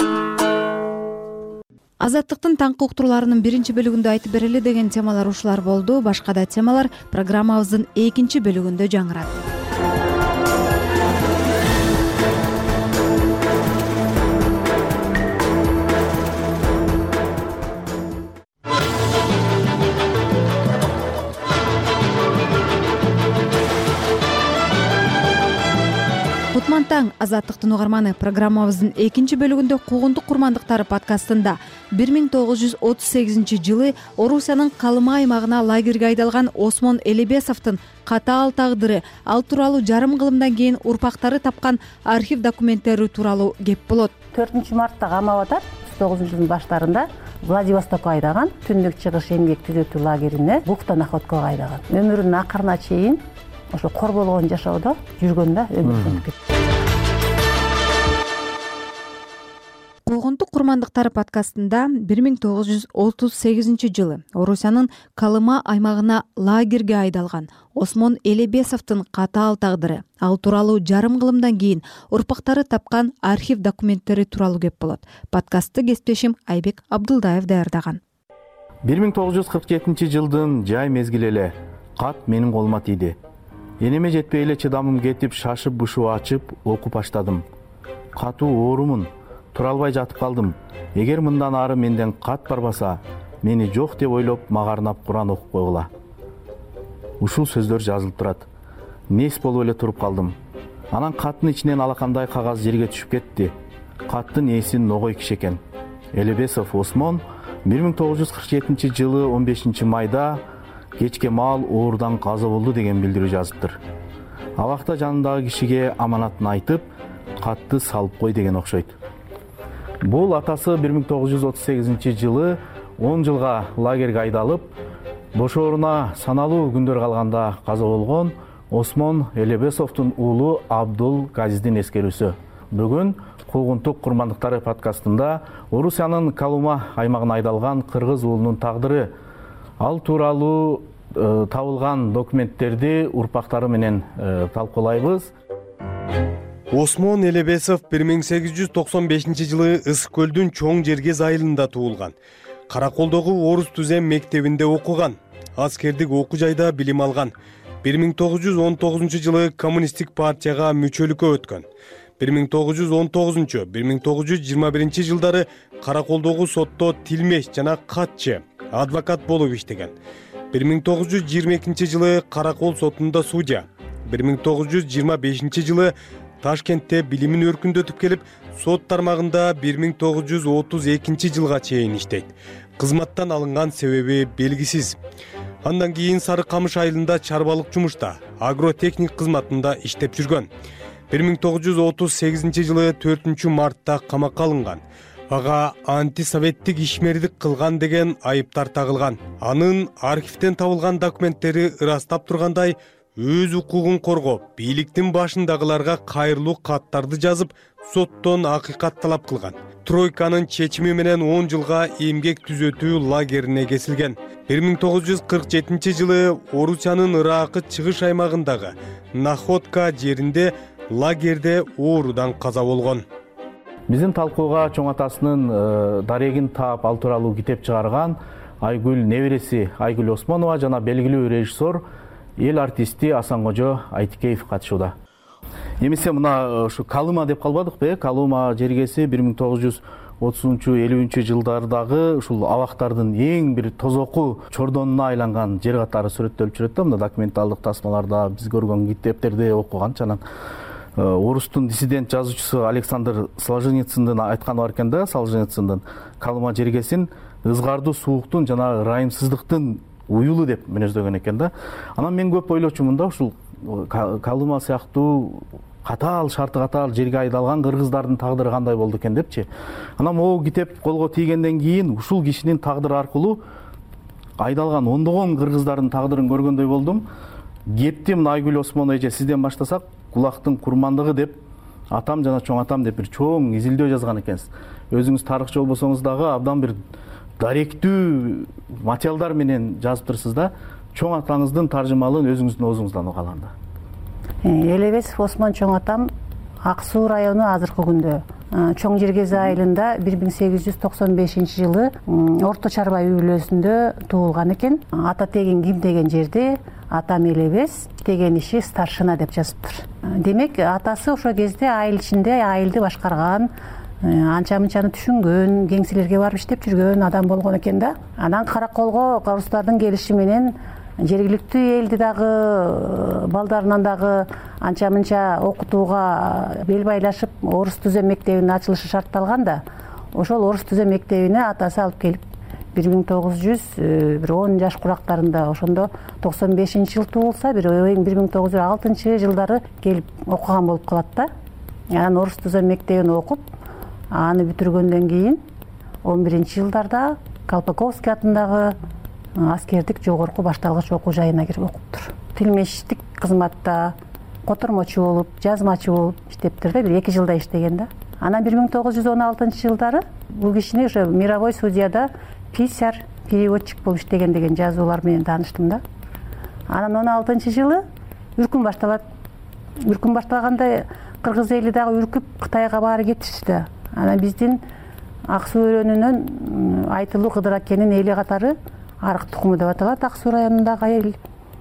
Азаттыктын таңкы уктурларынын биринчи бөлүгүндө айтып берели деген темалар ушулар болду. Башка да темалар программабыздын экинчи бөлүгүндө жаңырат. Кутман таң, Азаттыктын угарманы. Программабыздын экинчи бөлүгүндө Куугунтук курмандыктары подкастында бир миң тогуз жүз отуз сегизинчи жылы Орусиянын Калыма аймагына лагерге айдалган Осмон Элебесовдун катаал тагдыры, ал тууралуу жарым кылымдан кийин урпактары тапкан архив документтери тууралуу кеп болот. төртүнчү мартта камап атат. отуз тогузунчу жылдын баштарында Владивостокко айдаган, түндүк чыгыш эмгек түзөтүү лагерине бухта находкага айдаган. Өмүрүнүн акырына чейин ошо кор болгон жашоодо жүргөн да өмүрүн өткөргөн. Куугунтук курмандыктары подкастында бир миң тогуз жүз отуз сегизинчи жылы Орусиянын Калыма аймагына лагерге айдалган Осмон Элебесовдун катаал тагдыры, ал тууралуу жарым кылымдан кийин урпактары тапкан архив документтери тууралуу кеп болот. Подкастты кесиптешим Айбек Абдылдаев даярдаган. бир миң тогуз жүз кырк жетинчи жылдын жай мезгили эле кат менин колума тийди. Энеме жетпей эле чыдамым кетип, шашып бушуу ачып окуп баштадым. Катуу оорумун, тура албай жатып калдым. Эгер мындан ары менден кат барбаса, мени жок деп ойлоп мага арнап Куран окуп койгула. Ушул сөздөр жазылып турат. Мес болуп эле туруп калдым. Анан каттын ичинен алакандай кагаз жерге түшүп кетти. Каттын ээси Ногой киши экен. Элебесов Осмон бир миң тогуз жүз кырк жетинчи жылы он бешинчи майда кечке маал оорудан каза болду деген билдирүү жазыптыр. Абакта жанындагы кишиге аманатын айтып, катты салып кой деген окшойт. Бул атасы бир миң тогуз жүз отуз сегизинчи жылы он жылга лагерге айдалып, бошооруна саналуу күндөр калганда каза болгон Осмон Элебесовдун уулу Абдул Газиздин эскерүүсү. Бүгүн Куугунтук курмандыктары подкастында Орусиянын Калыма аймагына айдалган кыргыз уулунун тагдыры, ал тууралуу э, табылган документтерди урпактары менен э, талкуулайбыз. Осмон Элебесов бир миң сегиз жүз токсон бешинчи жылы Ысык көлдүн Чоң Жергез айылында туулган. Караколдогу Орус түзем мектебинде окуган. Аскердик окуу жайда билим алган. бир миң тогуз жүз он тогузунчу жылы коммунисттик партияга мүчөлүккө өткөн. бир миң тогуз жүз он тогузунчу бир миң тогуз жүз жыйырма биринчи жылдары Караколдогу сотто тилмеш жана катчы, адвокат болуп иштеген. бир миң тогуз жүз жыйырма экинчи жылы Каракол сотунда судья. бир миң тогуз жүз жыйырма бешинчи жылы Ташкентте билимин өркүндөтүп келип, сот тармагында бир миң тогуз жүз отуз экинчи жылга чейин иштейт. Кызматтан алынган себеби белгисиз. Андан кийин Сары Камыш айылында чарбалык жумушта, агротехник кызматында иштеп жүргөн. бир миң тогуз жүз отуз сегизинчи жылы төртүнчү мартта камакка алынган. Ага антисоветтик ишмердик кылган деген айыптар тагылган. Анын архивден табылган документтери ырастап тургандай, өз укугун коргоп, бийликтин башындагыларга кайрылуу каттарды жазып, соттон акыйкат талап кылган. Тройканын чечими менен он жылга эмгек түзөтүү лагерине кесилген. бир миң тогуз жүз кырк жетинчи жылы Орусиянын Ыракы чыгыш аймагындагы Находка жеринде лагерде оорудан каза болгон. Биздин талкууга чоң атасынын дарегин таап ал тууралуу китеп чыгарган Айгүл небереси Айгүл Осмонова жана белгилүү режиссер, эл артисти Асанкожо Айтикеев катышууда. Эмесе мына ушу Калыма деп калбадыкпы? Калыма жергеси бир миң тогуз жүз отузунчу элүүнчү жылдардагы ушул абактардын эң бир тозоку чордонуна айланган жер катары сүрөттөлүп жүрөт да. Мына документалдык тасмаларда биз көргөн китептерди окуган чанан орустун диссидент жазуучусу Александр Солженицындын айтканы бар экен да, Солженицындын Калыма жергесин ызгардуу сууктун жана ырайымсыздыктын уюлу деп мүнөздөгөн экен да. Анан мен көп ойлочумун да, ушул Калыма сыяктуу катаал шарты катаал жерге айдалган кыргыздардын тагдыры кандай болду экен депчи. Анан могу китеп колго тийгенден кийин ушул кишинин тагдыры аркылуу айдалган ондогон кыргыздардын тагдырын көргөндөй болдум. Кептим Айгүл Осмон эже, сизден баштасак, кулактын курмандыгы деп атам жана чоң атам деп бир чоң изилдөө жазган экенсиз. Өзүңүз тарыхчы болбосоңуз дагы абдан бир даректүү материалдар менен жазып турсуз да. Чоң атаңыздын таржымалын өзүңүздүн оозуңуздан уга алам да. Элебесов Осмон чоң атам Ак Суу району азыркы күндө Чоң Жергез айылында бир миң сегиз жүз токсон бешинчи жылы Орто Чарбай үй бүлөсүндө туулган экен. Ата тегин ким деген жерде атам Элебес, деген иши старшина деп жазыптыр. Демек атасы ошол кезде айыл ичинде айылды башкарган, анча-мынчаны түшүнгөн, кеңселерге барып иштеп жүргөн адам болгон экен да. Анан Караколго орустардын келиши менен жергиликтүү элди дагы балдарынан дагы анча-мынча окутууга бел байлашып, орус түзөм мектебинин ачылышы шартталган да. Ошол орус түзөм мектебине атасы алып келип бир миң тогуз жүз бир он жаш курактарында, ошондо токсон бешинчи жыл туулса, бир бир миң тогуз жүз алтынчы жылдары келип окуган болуп калат да. Анан орус түзөм мектебин окуп, аны бүтүргөндөн кийин он биринчи жылдарда Колпаковский атындагы аскердик жогорку башталгыч окуу жайына кирип окуптур. Тилмештик кызматта котормочу болуп, жазмачы болуп иштептир да, бир эки жылда иштеген да. Анан бир миң тогуз жүз он алтынчы жылдары бул кишини ошо мировой судьяда писарь, переводчик болуп иштеген деген жазуулар менен тааныштым да. Анан он алтынчы жылы үркүн башталат. Үркүн башталганда кыргыз эли дагы үркүп Кытайга баары кетишти да. Анан биздин Ак Суу өрөөнүнөн Айтылуу Кыдыр акенин эли катары Арык тукуму деп аталат Ак Суу районундагы эл.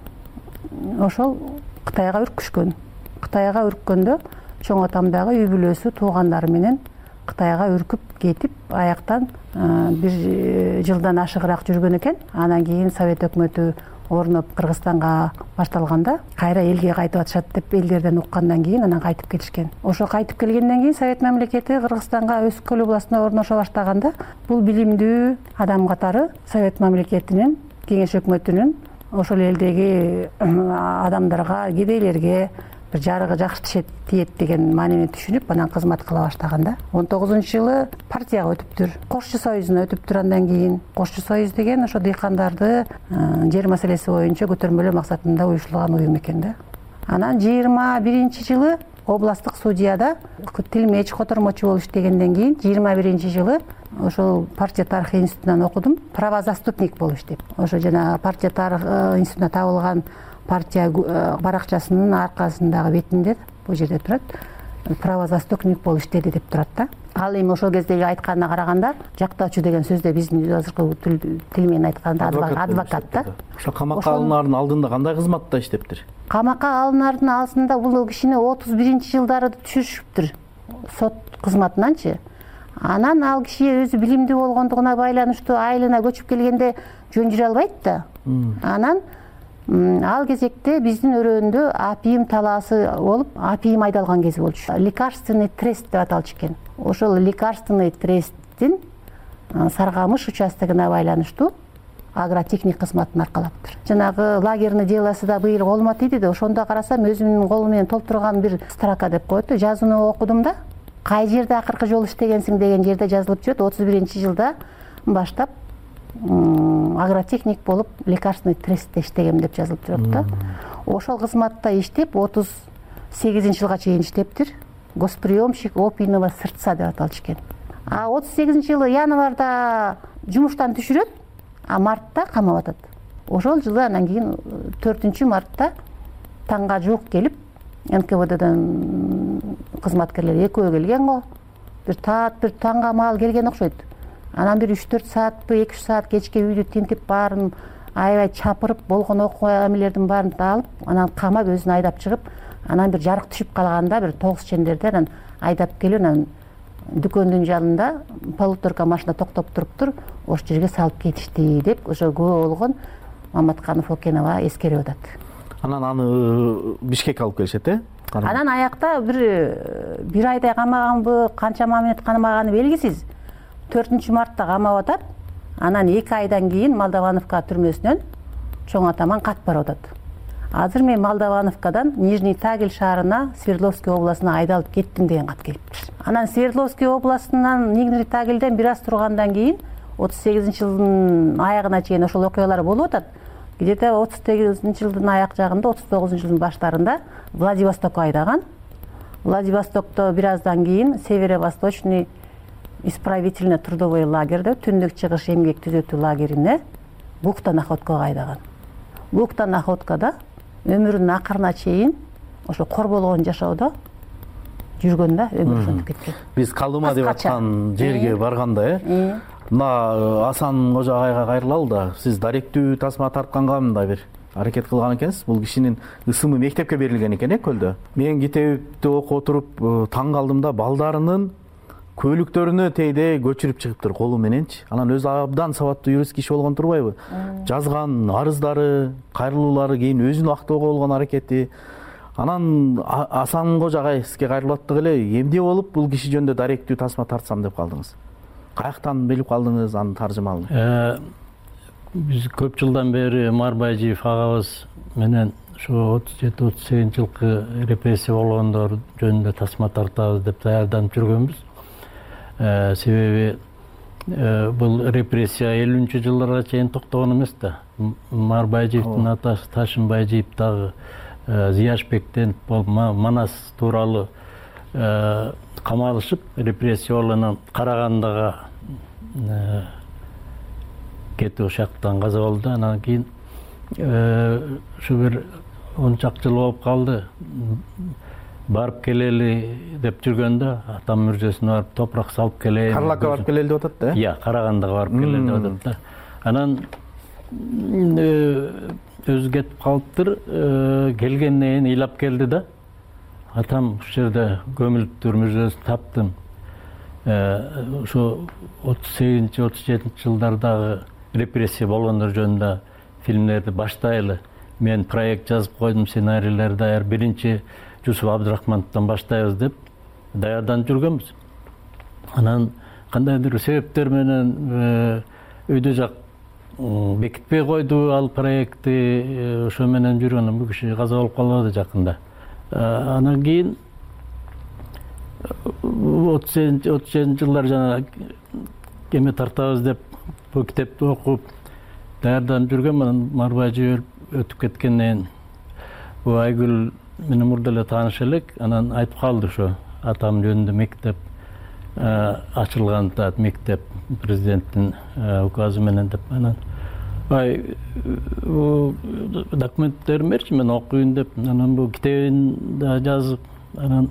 Ошол Кытайга үркүшкөн. Кытайга үрккөндө чоң атам дагы үй бүлөсү, туугандары менен Кытайга үркүп кетип, аяктан бир жылдан ашыгыраак жүргөн экен. Анан кийин Совет өкмөтү орноп Кыргызстанга башталганда кайра элге кайтып атышат деп элдерден уккандан кийин анан кайтып келишкен. Ошо кайтып келгенден кийин Совет мамлекети Кыргызстанга Өсүк көл областына орношо баштаганда бул билимдүү адам катары Совет мамлекетинин, кеңеш өкмөтүнүн ошол элдеги адамдарга, кедейлерге бир жарыгы жакшы тиет деген маанини түшүнүп, анан кызмат кыла баштаганда он тогузунчу жылы партияга өтүптүр. Кошчу союзуна өтүптүр. Андан кийин Кошчу союз деген ошо дыйкандарды жер маселеси боюнча көтөрмөлөө максатында уюшулган уюм экен да. Анан жыйырма биринчи жылы областтык судьяда тилмеч, котормочу болуп иштегенден кийин жыйырма биринчи жылы ошол партия тарыхы институтунан окудум. Правозаступник болуп иштеп. Ошо жана партия тарыхы институтуна табылган партия баракчасынын аркасындагы бетинде бул жерде турат. Правозаступник болуп иштеди деп турат да. Ал эми ошол кездеги айтканына караганда жактоочу деген сөздө биздин азыркы тил менен айтканда адвокат да. Ошо камакка алынаардын алдында кандай кызматта иштептир? Камакка алынаардын алдында бул кишини отуз биринчи жылдары түшүрүшүптүр. Сот кызматынанчы. Анан ал киши өзү билимдүү болгондугуна байланыштуу айылына көчүп келгенде жөн жүрө албайт да. Анан ал кезекте биздин өрөөндө апийим талаасы болуп, апийим айдалган кези болчу. Лекарственный трест деп аталчу экен. Ошол лекарственный тресттин Саргамыш участогуна байланыштуу агротехник кызматын аркалаптыр. Жанагы лагерный делосы да быйыл колума тийди да, ошондо карасам өзүмдүн колум менен толтурган бир строка деп коет. Жазууну окудум да. Кай жерде акыркы жолу иштегенсиң деген жерде жазылып жүрөт. отуз биринчи жылда баштап агротехник болуп лекарственный трестте иштегем деп жазылып турат да. Ошол кызматта иштеп отуз сегизинчи жылга чейин иштептир. Госприемщик опийного сырца деп аталчу экен. А отуз сегизинчи жылы январда жумуштан түшүрөт, а мартта камап атат. Ошол жылы анан кийин төртүнчү мартта таңга жуук келип эн ка вэ дэден кызматкерлер экөө келген го. Бир таат, бир таңга маал келген окшойт. Анан бир үч төрт саатпы, эки үч саат кечке үйдү тинтип баарын аябай чапырып, болгон окуя эмелердин баарын алып, анан камап өзүн айдап чыгып, анан бир жарык түшүп калганда бир тогуз чендерде анан айдап келип, анан дүкөндүн жанында полуторка машина токтоп туруптур, ошол жерге салып кетишти деп ошо күбө болгон Маматканов Окенова эскерип атат. Анан аны Бишкекке алып келишет, э? Анан аякта бир бир айдай камаганбы, канча мамилет камаганы белгисиз. төртүнчү мартта камап атат. Анан эки айдан кийин Молдовановка түрмөсүнөн чоң атаман кат барып атат. Азыр мен Молдовановкадан Нижний Тагил шаарына, Свердловский областына айдалып кеттим деген кат келиптир. Анан Свердловский областынан Нижний Тагилден бир аз тургандан кийин отуз сегизинчи жылдын аягына чейин ошол окуялар болуп атат. Где то отуз сегизинчи жылдын аяк жагында, отуз тогузунчу жылдын баштарында Владивостокко айдаган. Владивостокто бир аздан кийин Северо-Восточный исправительный трудовой лагерде, түндүк чыгыш эмгек түзөтүү лагерине Бухта Находкага айдаган. Бухта Находкада өмүрүнүн акырына чейин ошо корболгон жашоодо жүргөндө өмүр ошентип кеткен. Биз Калыма деп аткан жерге барганда, э, мына Асан Кожо агайга кайрылалы да, сиз даректүү тасма тартканга мындай бир аракет кылган экенсиз. Бул кишинин ысымы мектепке берилген экен, э, көлдө. Мен китепти окуп отуруп таң калдым да, балдарынын көйлүктөрүнө тейде көчүрүп чыгыптыр колу мененчи. Анан өзү абдан сабаттуу юрист киши болгон турбайбы? Жазган арыздары, кайрылуулары, кийин өзүн актоого болгон аракети. Анан Асан Кожо агай сизге кайрылып аттык эле, эмне болуп бул киши жөнүндө даректүү тасма тартсам деп калдыңыз? Каяктан билип калдыңыз анын таржымалын? Биз көп жылдан бери Марбайжиев агабыз менен ошо отуз жети отуз сегизинчи жылкы репрессия болгондор жөнүндө тасма тартабыз деп даярданып жүргөнбүз. Себеби бул репрессия элүүнчү жылдарга чейин токтогон эмес да. Марбайжиевдин атасы Ташынбайжиев дагы Зияшбектен Манас тууралуу камалышып, репрессияланып Карагандага кетип ошактан каза болду. Анан кийин ушу бир он чакты жыл болуп калды. Барып келели деп жүргөндө атам мүрзөсүнө барып топурак салып келейин. Карлакка барып келели деп атат да? Иә, Карагандага барып келели деп атат да. Анан өзү кетип калыптыр, келгенден кийин ыйлап келди да. Атам ушул жерде көмүлүптүр, мүрзөсүн таптым. Ошо отуз сегизинчи отуз жетинчи жылдардагы репрессия болгондор жөнүндө фильмдерди баштайлы. Мен проект жазып койдум, сценарийлер даяр. Биринчи Жусуп Абдрахмановдон баштайбыз деп даярданып жүргөнбүз. Анан кандайдыр себептер менен өйдө жак бекитпей койду ал проектти, ошо менен жүргөн. Бул киши каза болуп калды жакында. Анан кийин отуз жетинчи жылдар жана эме тартабыз деп бул китепти окуп даярданып жүргөн. Анан Марбайжиев өтүп кеткенден бул Айгүл менен мурда эле тааныш элек. Анан айтып калды ошо атам жөнүндө мектеп ачылган, мектеп президенттин указы менен деп. Анан ай бул документтерин берчи, мен окуйн деп. Анан бул китебин да жазып, анан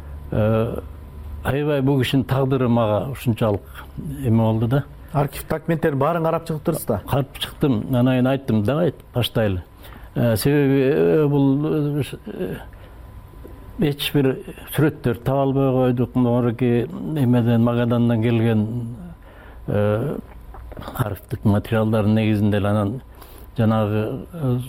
аябай бул кишинин тагдыры мага ушунчалык эме болду да. Архив документтерин баарын карап чыгыптырсыз да? Карап чыктым. Анан кийин айттым, давай баштайлы. Себеби бул эч бир сүрөттөр таба албай койдук. Мурунки эмеден Магадандан келген архивдик материалдардын негизинде эле. Анан жанагы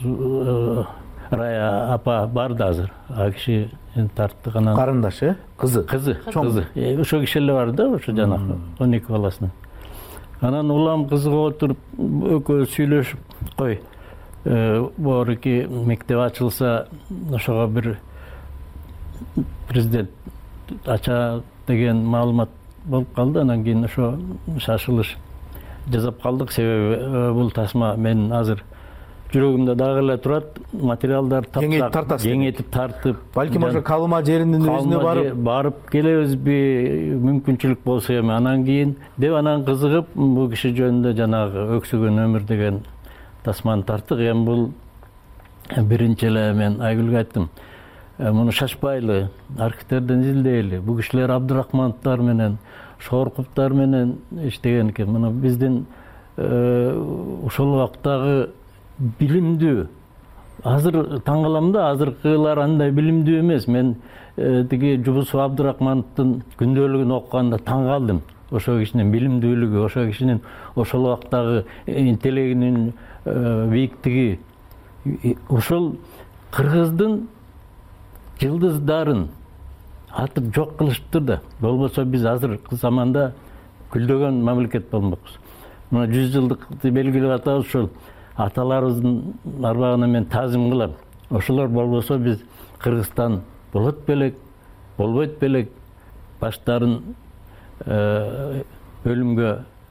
Рая апа бар да азыр. А киши тарттык. Анан карындашы, кызы. Кызы, кызы. Ошо киши эле бар да, ошо жанагы он эки баласынын. Анан улам кызыга отуруп экөө сүйлөшүп, кой борки мектеп ачылса ошого бир президент ача деген маалымат болуп калды. Анан кийин ошо шашылыш жасап калдык. Себеби бул тасма менин азыр жүрөгүмдө дагы эле турат. Материалдар тапсак, кеңейтип тартып, балким ошо Калыма жеринин өзүнө барып барып келебизби, мүмкүнчүлүк болсо эми. Анан кийин деп анан кызыгып бул киши жөнүндө жанагы Өксөгөн өмүр деген тасманы тарттык. Эми бул биринчи эле мен Айгүлгө айттым, муну шашпайлы, архивтерден изилдейли. Бул кишилер Абдрахмановдор менен, Шорковдор менен иштеген экен. Муну биздин ошол убактагы билимдүү, азыр таң калам да, азыркылар андай билимдүү эмес. Мен тиги Жубусуп Абдрахмановдун күндөлүгүн окуганда таң калдым. Ошол кишинин билимдүүлүгү, ошол кишинин ошол убактагы интеллегинин бийиктиги, ошол кыргыздын жылдыздарын атып жок кылышыптыр да. Болбосо биз азыркы заманда күлдөгөн мамлекет болмокпуз. Мына жүз жылдыкты белгилеп атабыз. Ошол аталарыбыздын арбагына мен таазим кылам. Ошолор болбосо биз Кыргызстан болот белек, болбойт белек, баштарын өлүмгө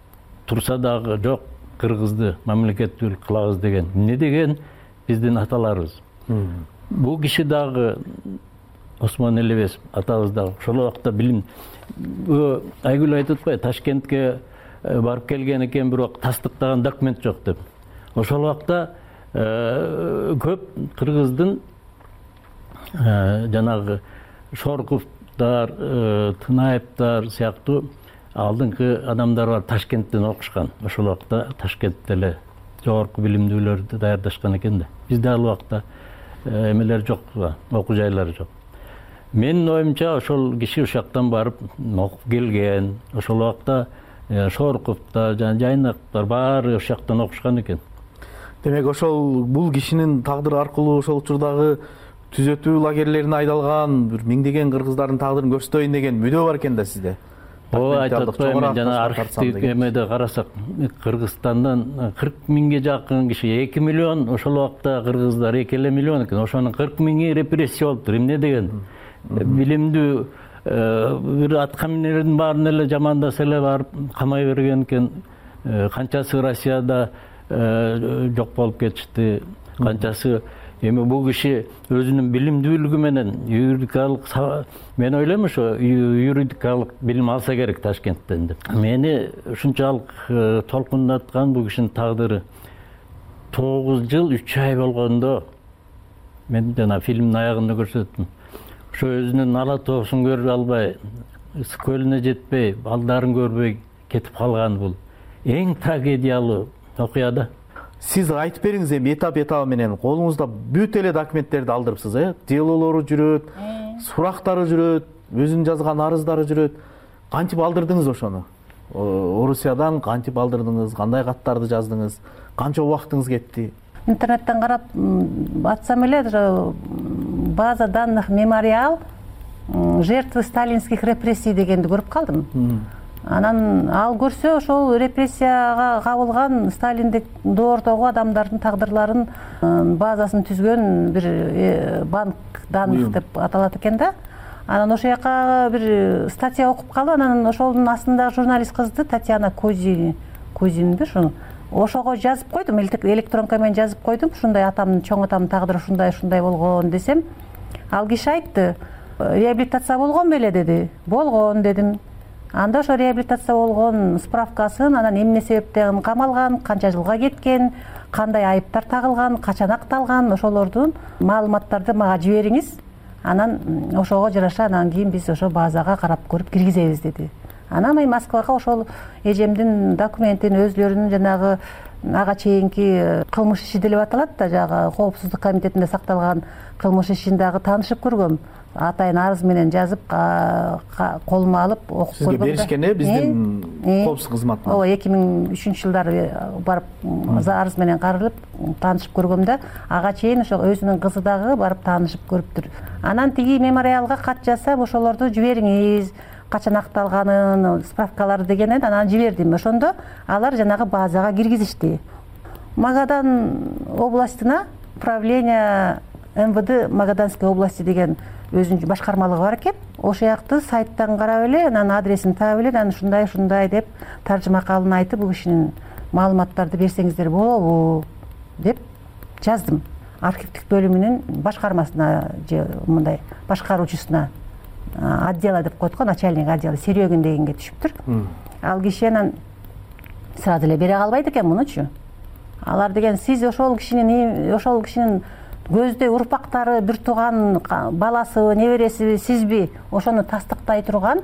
турса дагы жок кыргызды мамлекеттүүлүк кылабыз деген эмне деген биздин аталарыбыз. Бул киши дагы Осмон Элебесов атабыз дагы ошол убакта билим Айгүл айтып атпайбы, Ташкентке барып келген экен, бирок тастыктаган документ жок деп. Ошол убакта көп кыргыздын жанагы Шорковдор, Тынаевдор сыяктуу алдыңкы адамдар бар, Ташкенттен окушкан. Ошол убакта Ташкентте эле жогорку билимдүүлөрдү даярдашкан экен да. Бизде ал убакта эмелер жок, окуу жайлары жок. Менин оюмча ошол киши ушактан барып окуп келген. Ошол убакта Шорковдор, жана Жайнактар баары ушактан окушкан экен. Демек ошол бул кишинин тагдыры аркылуу ошол учурдагы түзөтүү лагерлерине айдалган бир миңдеген кыргыздардын тагдырын көрсөтөйүн деген мүдөө бар экен да сизде. Ооба, айтып атпаймынбы, жана архивдик эмеде карасак Кыргызстандан кырк миңге жакын киши, эки миллион ошол убакта кыргыздар эки эле миллион экен. Ошонун кырк миңи репрессия болуптур. Эмне деген? Билимдүү бир аткаминердин баарын эле жамандаса эле барып камай берген экен. Канчасы Россияда жок болуп кетишти, канчасы эми бул киши өзүнүн билимдүүлүгү менен юридикалык, мен ойлойм ошо юридикалык билим алса керек Ташкенттен деп. Мени ушунчалык толкундаткан бул кишинин тагдыры тогуз жыл үч ай болгондо мен жана фильмдин аягында көрсөттүм. Ошо өзүнүн ала тоосун көрө албай, ысык көлүнө жетпей, балдарын көрбөй кетип калган бул эң трагедиялуу окуя да. Сиз айтып бериңиз, эми этап этабы менен колуңузда бүт эле документтерди алдырыпсыз, э? Делолору жүрөт, сурактары жүрөт, өзүнүн жазган арыздары жүрөт. Кантип алдырдыңыз ошону? Орусиядан кантип алдырдыңыз? Кандай каттарды жаздыңыз? Канча убактыңыз кетти? Интернеттен карап атсам эле база данных мемориал жертвы сталинских репрессий дегенди көрүп калдым. Анан ал көрсө ошол репрессияга кабылган Сталиндик доордогу адамдардын тагдырларын базасын түзгөн бир банк данных деп аталат экен да. Анан ошол жака бир статья окуп калып, анан ошолдун астында журналист кызды Татьяна Кузин, Кузинби ошо. Ошого жазып койдум, электронка менен жазып койдум. Ушундай атамдын, чоң атамдын тагдыры ушундай ушундай болгон десем, ал киши айтты, реабилитация болгон беле деди. Болгон дедим. Анда ошо реабилитация болгон справкасын, анан эмне себептен камалган, канча жылга кеткен, кандай айыптар тагылган, качан акталган, ошолордун маалыматтарды мага жибериңиз. Анан ошого жараша анан кийин биз ошо базага карап көрүп киргизебиз деди. Анан мен Москвага ошол эжемдин документин, өзүлөрүнүн жанагы ага чейинки кылмыш иши деп аталат да, жагы коопсуздук комитетинде сакталган кылмыш ишин дагы таанышып көргөм. Атайын арыз менен жазып, колума алып окуп көргөм. Сизге беришкен э биздин коопсуздук кызматына? Ооба, эки миң үчүнчү жылдары барып арыз менен каралып таанышып көргөм да, ага чейин ошо өзүнүн кызы дагы барып таанышып көрүптүр. Анан тиги мемориалга кат жазсам, ошолорду жибериңиз, качан акталганын, справкалары дегенен анан жибердим. Ошондо алар жанагы базага киргизишти. Магадан областына управление эм вэ дэ Магаданской области деген өзүнүн башкармалыгы бар экен. Ошол жакты сайттан карап эле, анан адресин таап эле, анан ушундай ушундай деп таржыма калын айтып, бул кишинин маалыматтарды берсеңиздер болобу деп жаздым. Архивдик бөлүмүнүн башкармасына же мындай башкаруучусуна, отдела деп коет го, начальник отдела Серегин дегенге түшүптүр. Ал киши анан сразу эле бере калбайт экен мунучу. Алар деген сиз ошол кишинин ошол кишинин көздөй урпактары, бир тууган баласы, небереси сизби, ошону тастыктай турган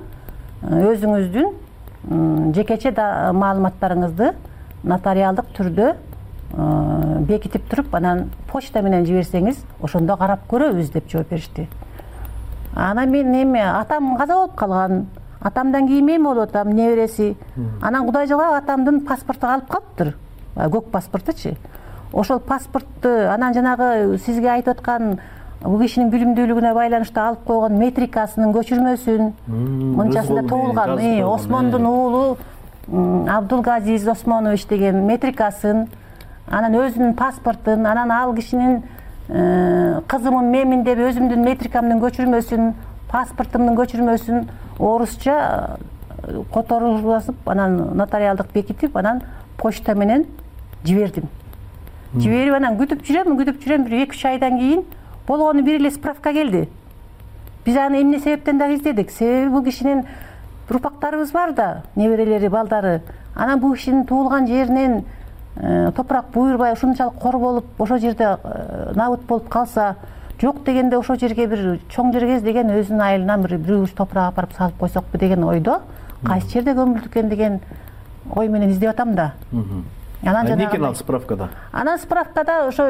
өзүңүздүн жекече маалыматтарыңызды нотариалдык түрдө бекитип туруп, анан почта менен жиберсеңиз, ошондо карап көрөбүз деп жооп беришти. Анан мен эме атам каза болуп калган. Атамдан кийин мен болуп атам, небереси. Анан Кудай жылап атамдын паспорту калып калыптыр. Көк паспортучу. Ошол паспортту анан жанагы сизге айтып аткан бул кишинин билимдүүлүгүнө байланыштуу алып койгон метрикасынын көчүрмөсүн, мынчасында туулган Осмондун уулу Абдулгазиз Осмонович деген метрикасын, анан өзүнүн паспортун, анан ал кишинин кызымын менмин деп өзүмдүн метрикамдын көчүрмөсүн, паспортумдун көчүрмөсүн орусча которгузуп анан нотариалдык бекитип анан почта менен жибердим. Жиберип анан күтүп жүрөм, күтүп жүрөм, бир эки үч айдан кийин болгону бир эле справка келди. Биз аны эмне себептен дагы издедик. Себеби бул кишинин урпактарыбыз бар да, неберелери, балдары. Анан бул кишинин туулган жеринен топурак буйрбай ушунчалык кор болуп, ошол жерде набыт болуп калса, жок дегенде ошол жерге бир чоң жергез деген өзүнүн айылынан бир бир уруч топурак апарып салып койсокпу деген ойдо, кайсы жерде көмүлдү экен деген ой менен издеп атам да. Анан эмне экен ал справкада? Анан справкада ошо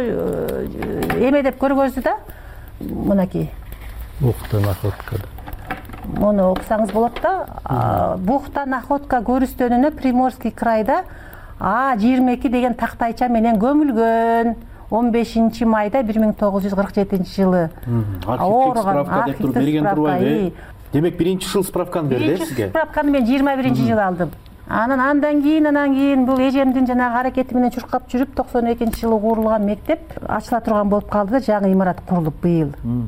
эме деп көргөздү да, мынакей. Бухта находка. Муну окусаңыз болот да. Бухта находка көрүстөнүнө Приморский крайда А жыйырма эки деген тактайча менен көмүлгөн. он бешинчи майда бир миң тогуз жүз кырк жетинчи жылы. Архивдик справка деп туруп берген турбайбы? Демек биринчи жыл справканы берди сизге? Биринчи справканы мен жыйырма биринчи жылы алдым. Анан андан кийин анан кийин бул эжемдин жанагы аракети менен чуркап жүрүп токсон экинчи жылы курулган мектеп ачыла турган болуп калды да, жаңы имарат курулуп быйыл.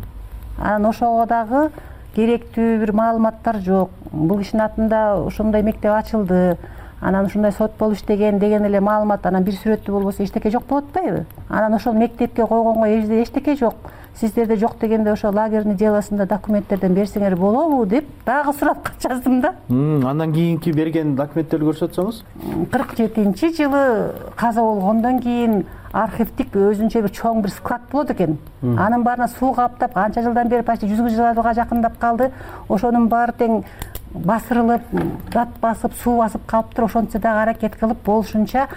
Анан ошого дагы керектүү бир маалыматтар жок. Бул кишинин атында ошондой мектеп ачылды. Анан ушундай сот болуп иштеген деген эле маалымат, анан бир сүрөттүү болбосо эчтеке жок болуп атпайбы? Анан ошол мектепке койгонго эжде эчтеке жок. Сиздерде жок дегенде ошо лагерный делосунда документтерден берсеңер болобу деп дагы сурап жаздым да. Андан кийинки берген документтерди көрсөтсөңүз? кырк жетинчи жылы каза болгондон кийин архивдик өзүнчө бир чоң бир склад болот экен. Анын баарына суу каптап, канча жылдан бери почти жүз жылга жакындап калды. Ошонун баары тең басырылып, дат басып, суу басып калыптыр. Ошончо дагы аракет кылып болушунча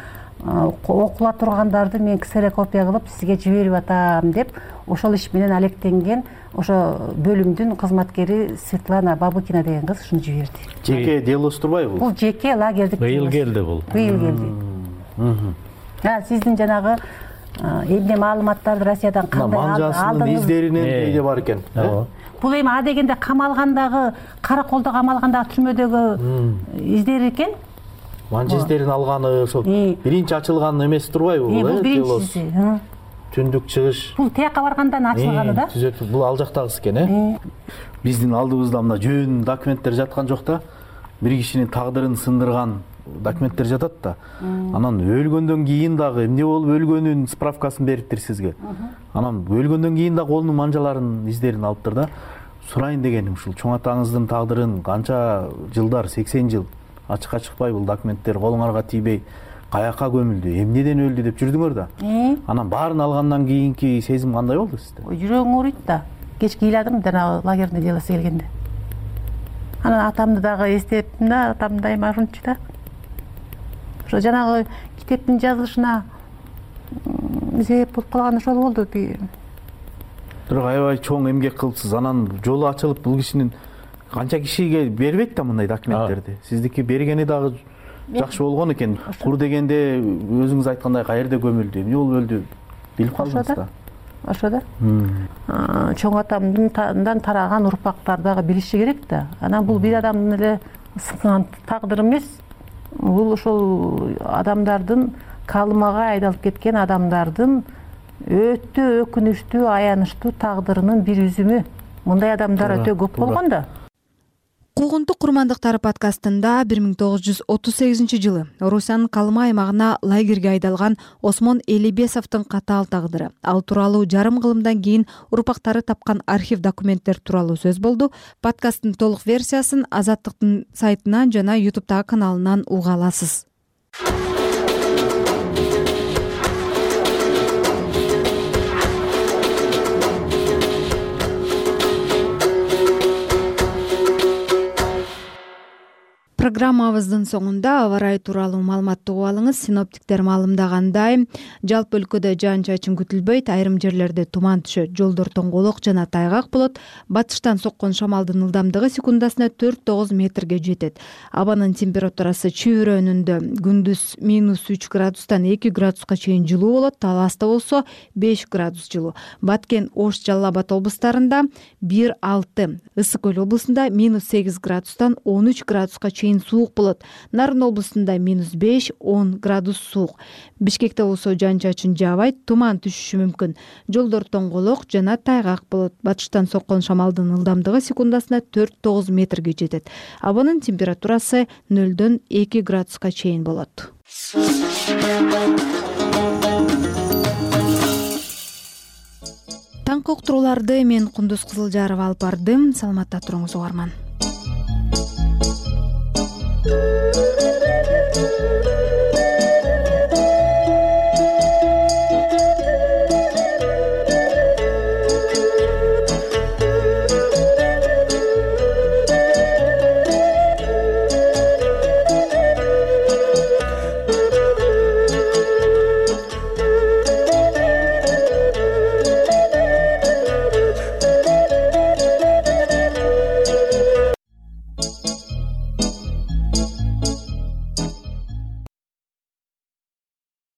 окула тургандарды мен ксерокопия кылып сизге жиберип атам деп ошол иш менен алектенген ошо бөлүмдүн кызматкери Светлана Бабыкина деген кыз ушуну жиберди. Жеке делос турбайбы? Бул жеке лагердик. Быйыл келди бул. Быйыл келди. А сиздин жанагы эмне маалыматтарды Россиядан кандай алдыңыз? Манжасынын издеринен эйде бар экен. Бул эми а дегенде камалгандагы, караколдо камалгандагы түрмөдөгү издери экен. Манжа издерин алганы ошол биринчи ачылган эмеси турбайбы бул? Бул биринчиси. Түндүк чыгыш. Бул тияка баргандан ачылганы да. Түзөтүп, бул ал жактагысы экен, э? Биздин алдыбызда мына жөн документтер жаткан жок да. Бир кишинин тагдырын сындырган документтер жатат да. Анан өлгөндөн кийин дагы эмне болуп өлгөнүн справкасын бериптир сизге. Анан өлгөндөн кийин дагы колунун манжаларын издерин алыптыр да. Сурайын дегеним ушул чоң атаңыздын тагдырын канча жылдар, сексен жыл ачыкка чыкпай бул документтер колуңарга тийбей каяка көмүлдү, эмнеден өлдү деп жүрдүңөр да. Анан баарын алгандан кийинки сезим кандай болду сизде? Жүрөгүм ооруйт да. Кечке ыйладым жанагы лагерный делосы келгенде. Анан атамды дагы эстептим да, атам дайыма ушунчу да. Ошо жанагы китептин жазылышына себеп болуп калган ошол болду. Бирок аябай чоң эмгек кылыпсыз. Анан жолу ачылып бул кишинин канча кишиге бербейт да мындай документтерди. Сиздики бергени дагы жакшы болгон экен. Кур дегенде өзүңүз айткандай каерде көмүлдү, эмне болуп өлдү билип калдыңыз да. Ошо да. Чоң атамдан тараган урпактар дагы билиши керек да. Анан бул бир адамдын эле сынган тагдыры эмес. Бул ошол адамдардын калымага айдалып кеткен адамдардын өтө өкүнүчтүү, аянычтуу тагдырынын бир үзүмү. Мындай адамдар өтө көп болгон да. Куугунтук курмандыктары подкастында бир миң тогуз жүз отуз сегизинчи жылы Орусиянын Калыма аймагына лагерге айдалган Осмон Элебесовдун катаал тагдыры, ал тууралуу жарым кылымдан кийин урпактары тапкан архив документтер тууралуу сөз болду. Подкасттын толук версиясын Азаттыктын сайтынан жана ютубтагы каналынан уга аласыз. Программабыздын соңунда аба ырайы тууралуу маалыматты угуп алыңыз. Синоптиктер маалымдагандай, жалпы өлкөдө жаан-чачын күтүлбөйт, айрым жерлерде туман түшөт, жолдор тоңголок жана тайгак болот. Батыштан соккон шамалдын ылдамдыгы секундасына төрт тогуз метрге жетет. Абанын температурасы чүй районунда күндүз минус үч градустан эки градуска чейин жылуу болот, Таласта болсо беш градус жылуу. Баткен, Ош, Жалал Абад облустарында бир алты, Ысык Көл облусунда минус сегиз градустан он үч градуска чейин кийин суук болот. Нарын облусунда минус беш он градус суук. Бишкекте болсо жан чачын жаабайт, туман түшүшү мүмкүн. Жолдор тоңголок жана тайгак болот. Батыштан соккон шамалдын ылдамдыгы секундасына төрт тогуз метрге жетет. Абанын температурасы нөлдөн эки градуска чейин болот. Таңкы уктурууларды мен Кундуз Кызылжарова алып бардым. Саламатта туруңуз угарман.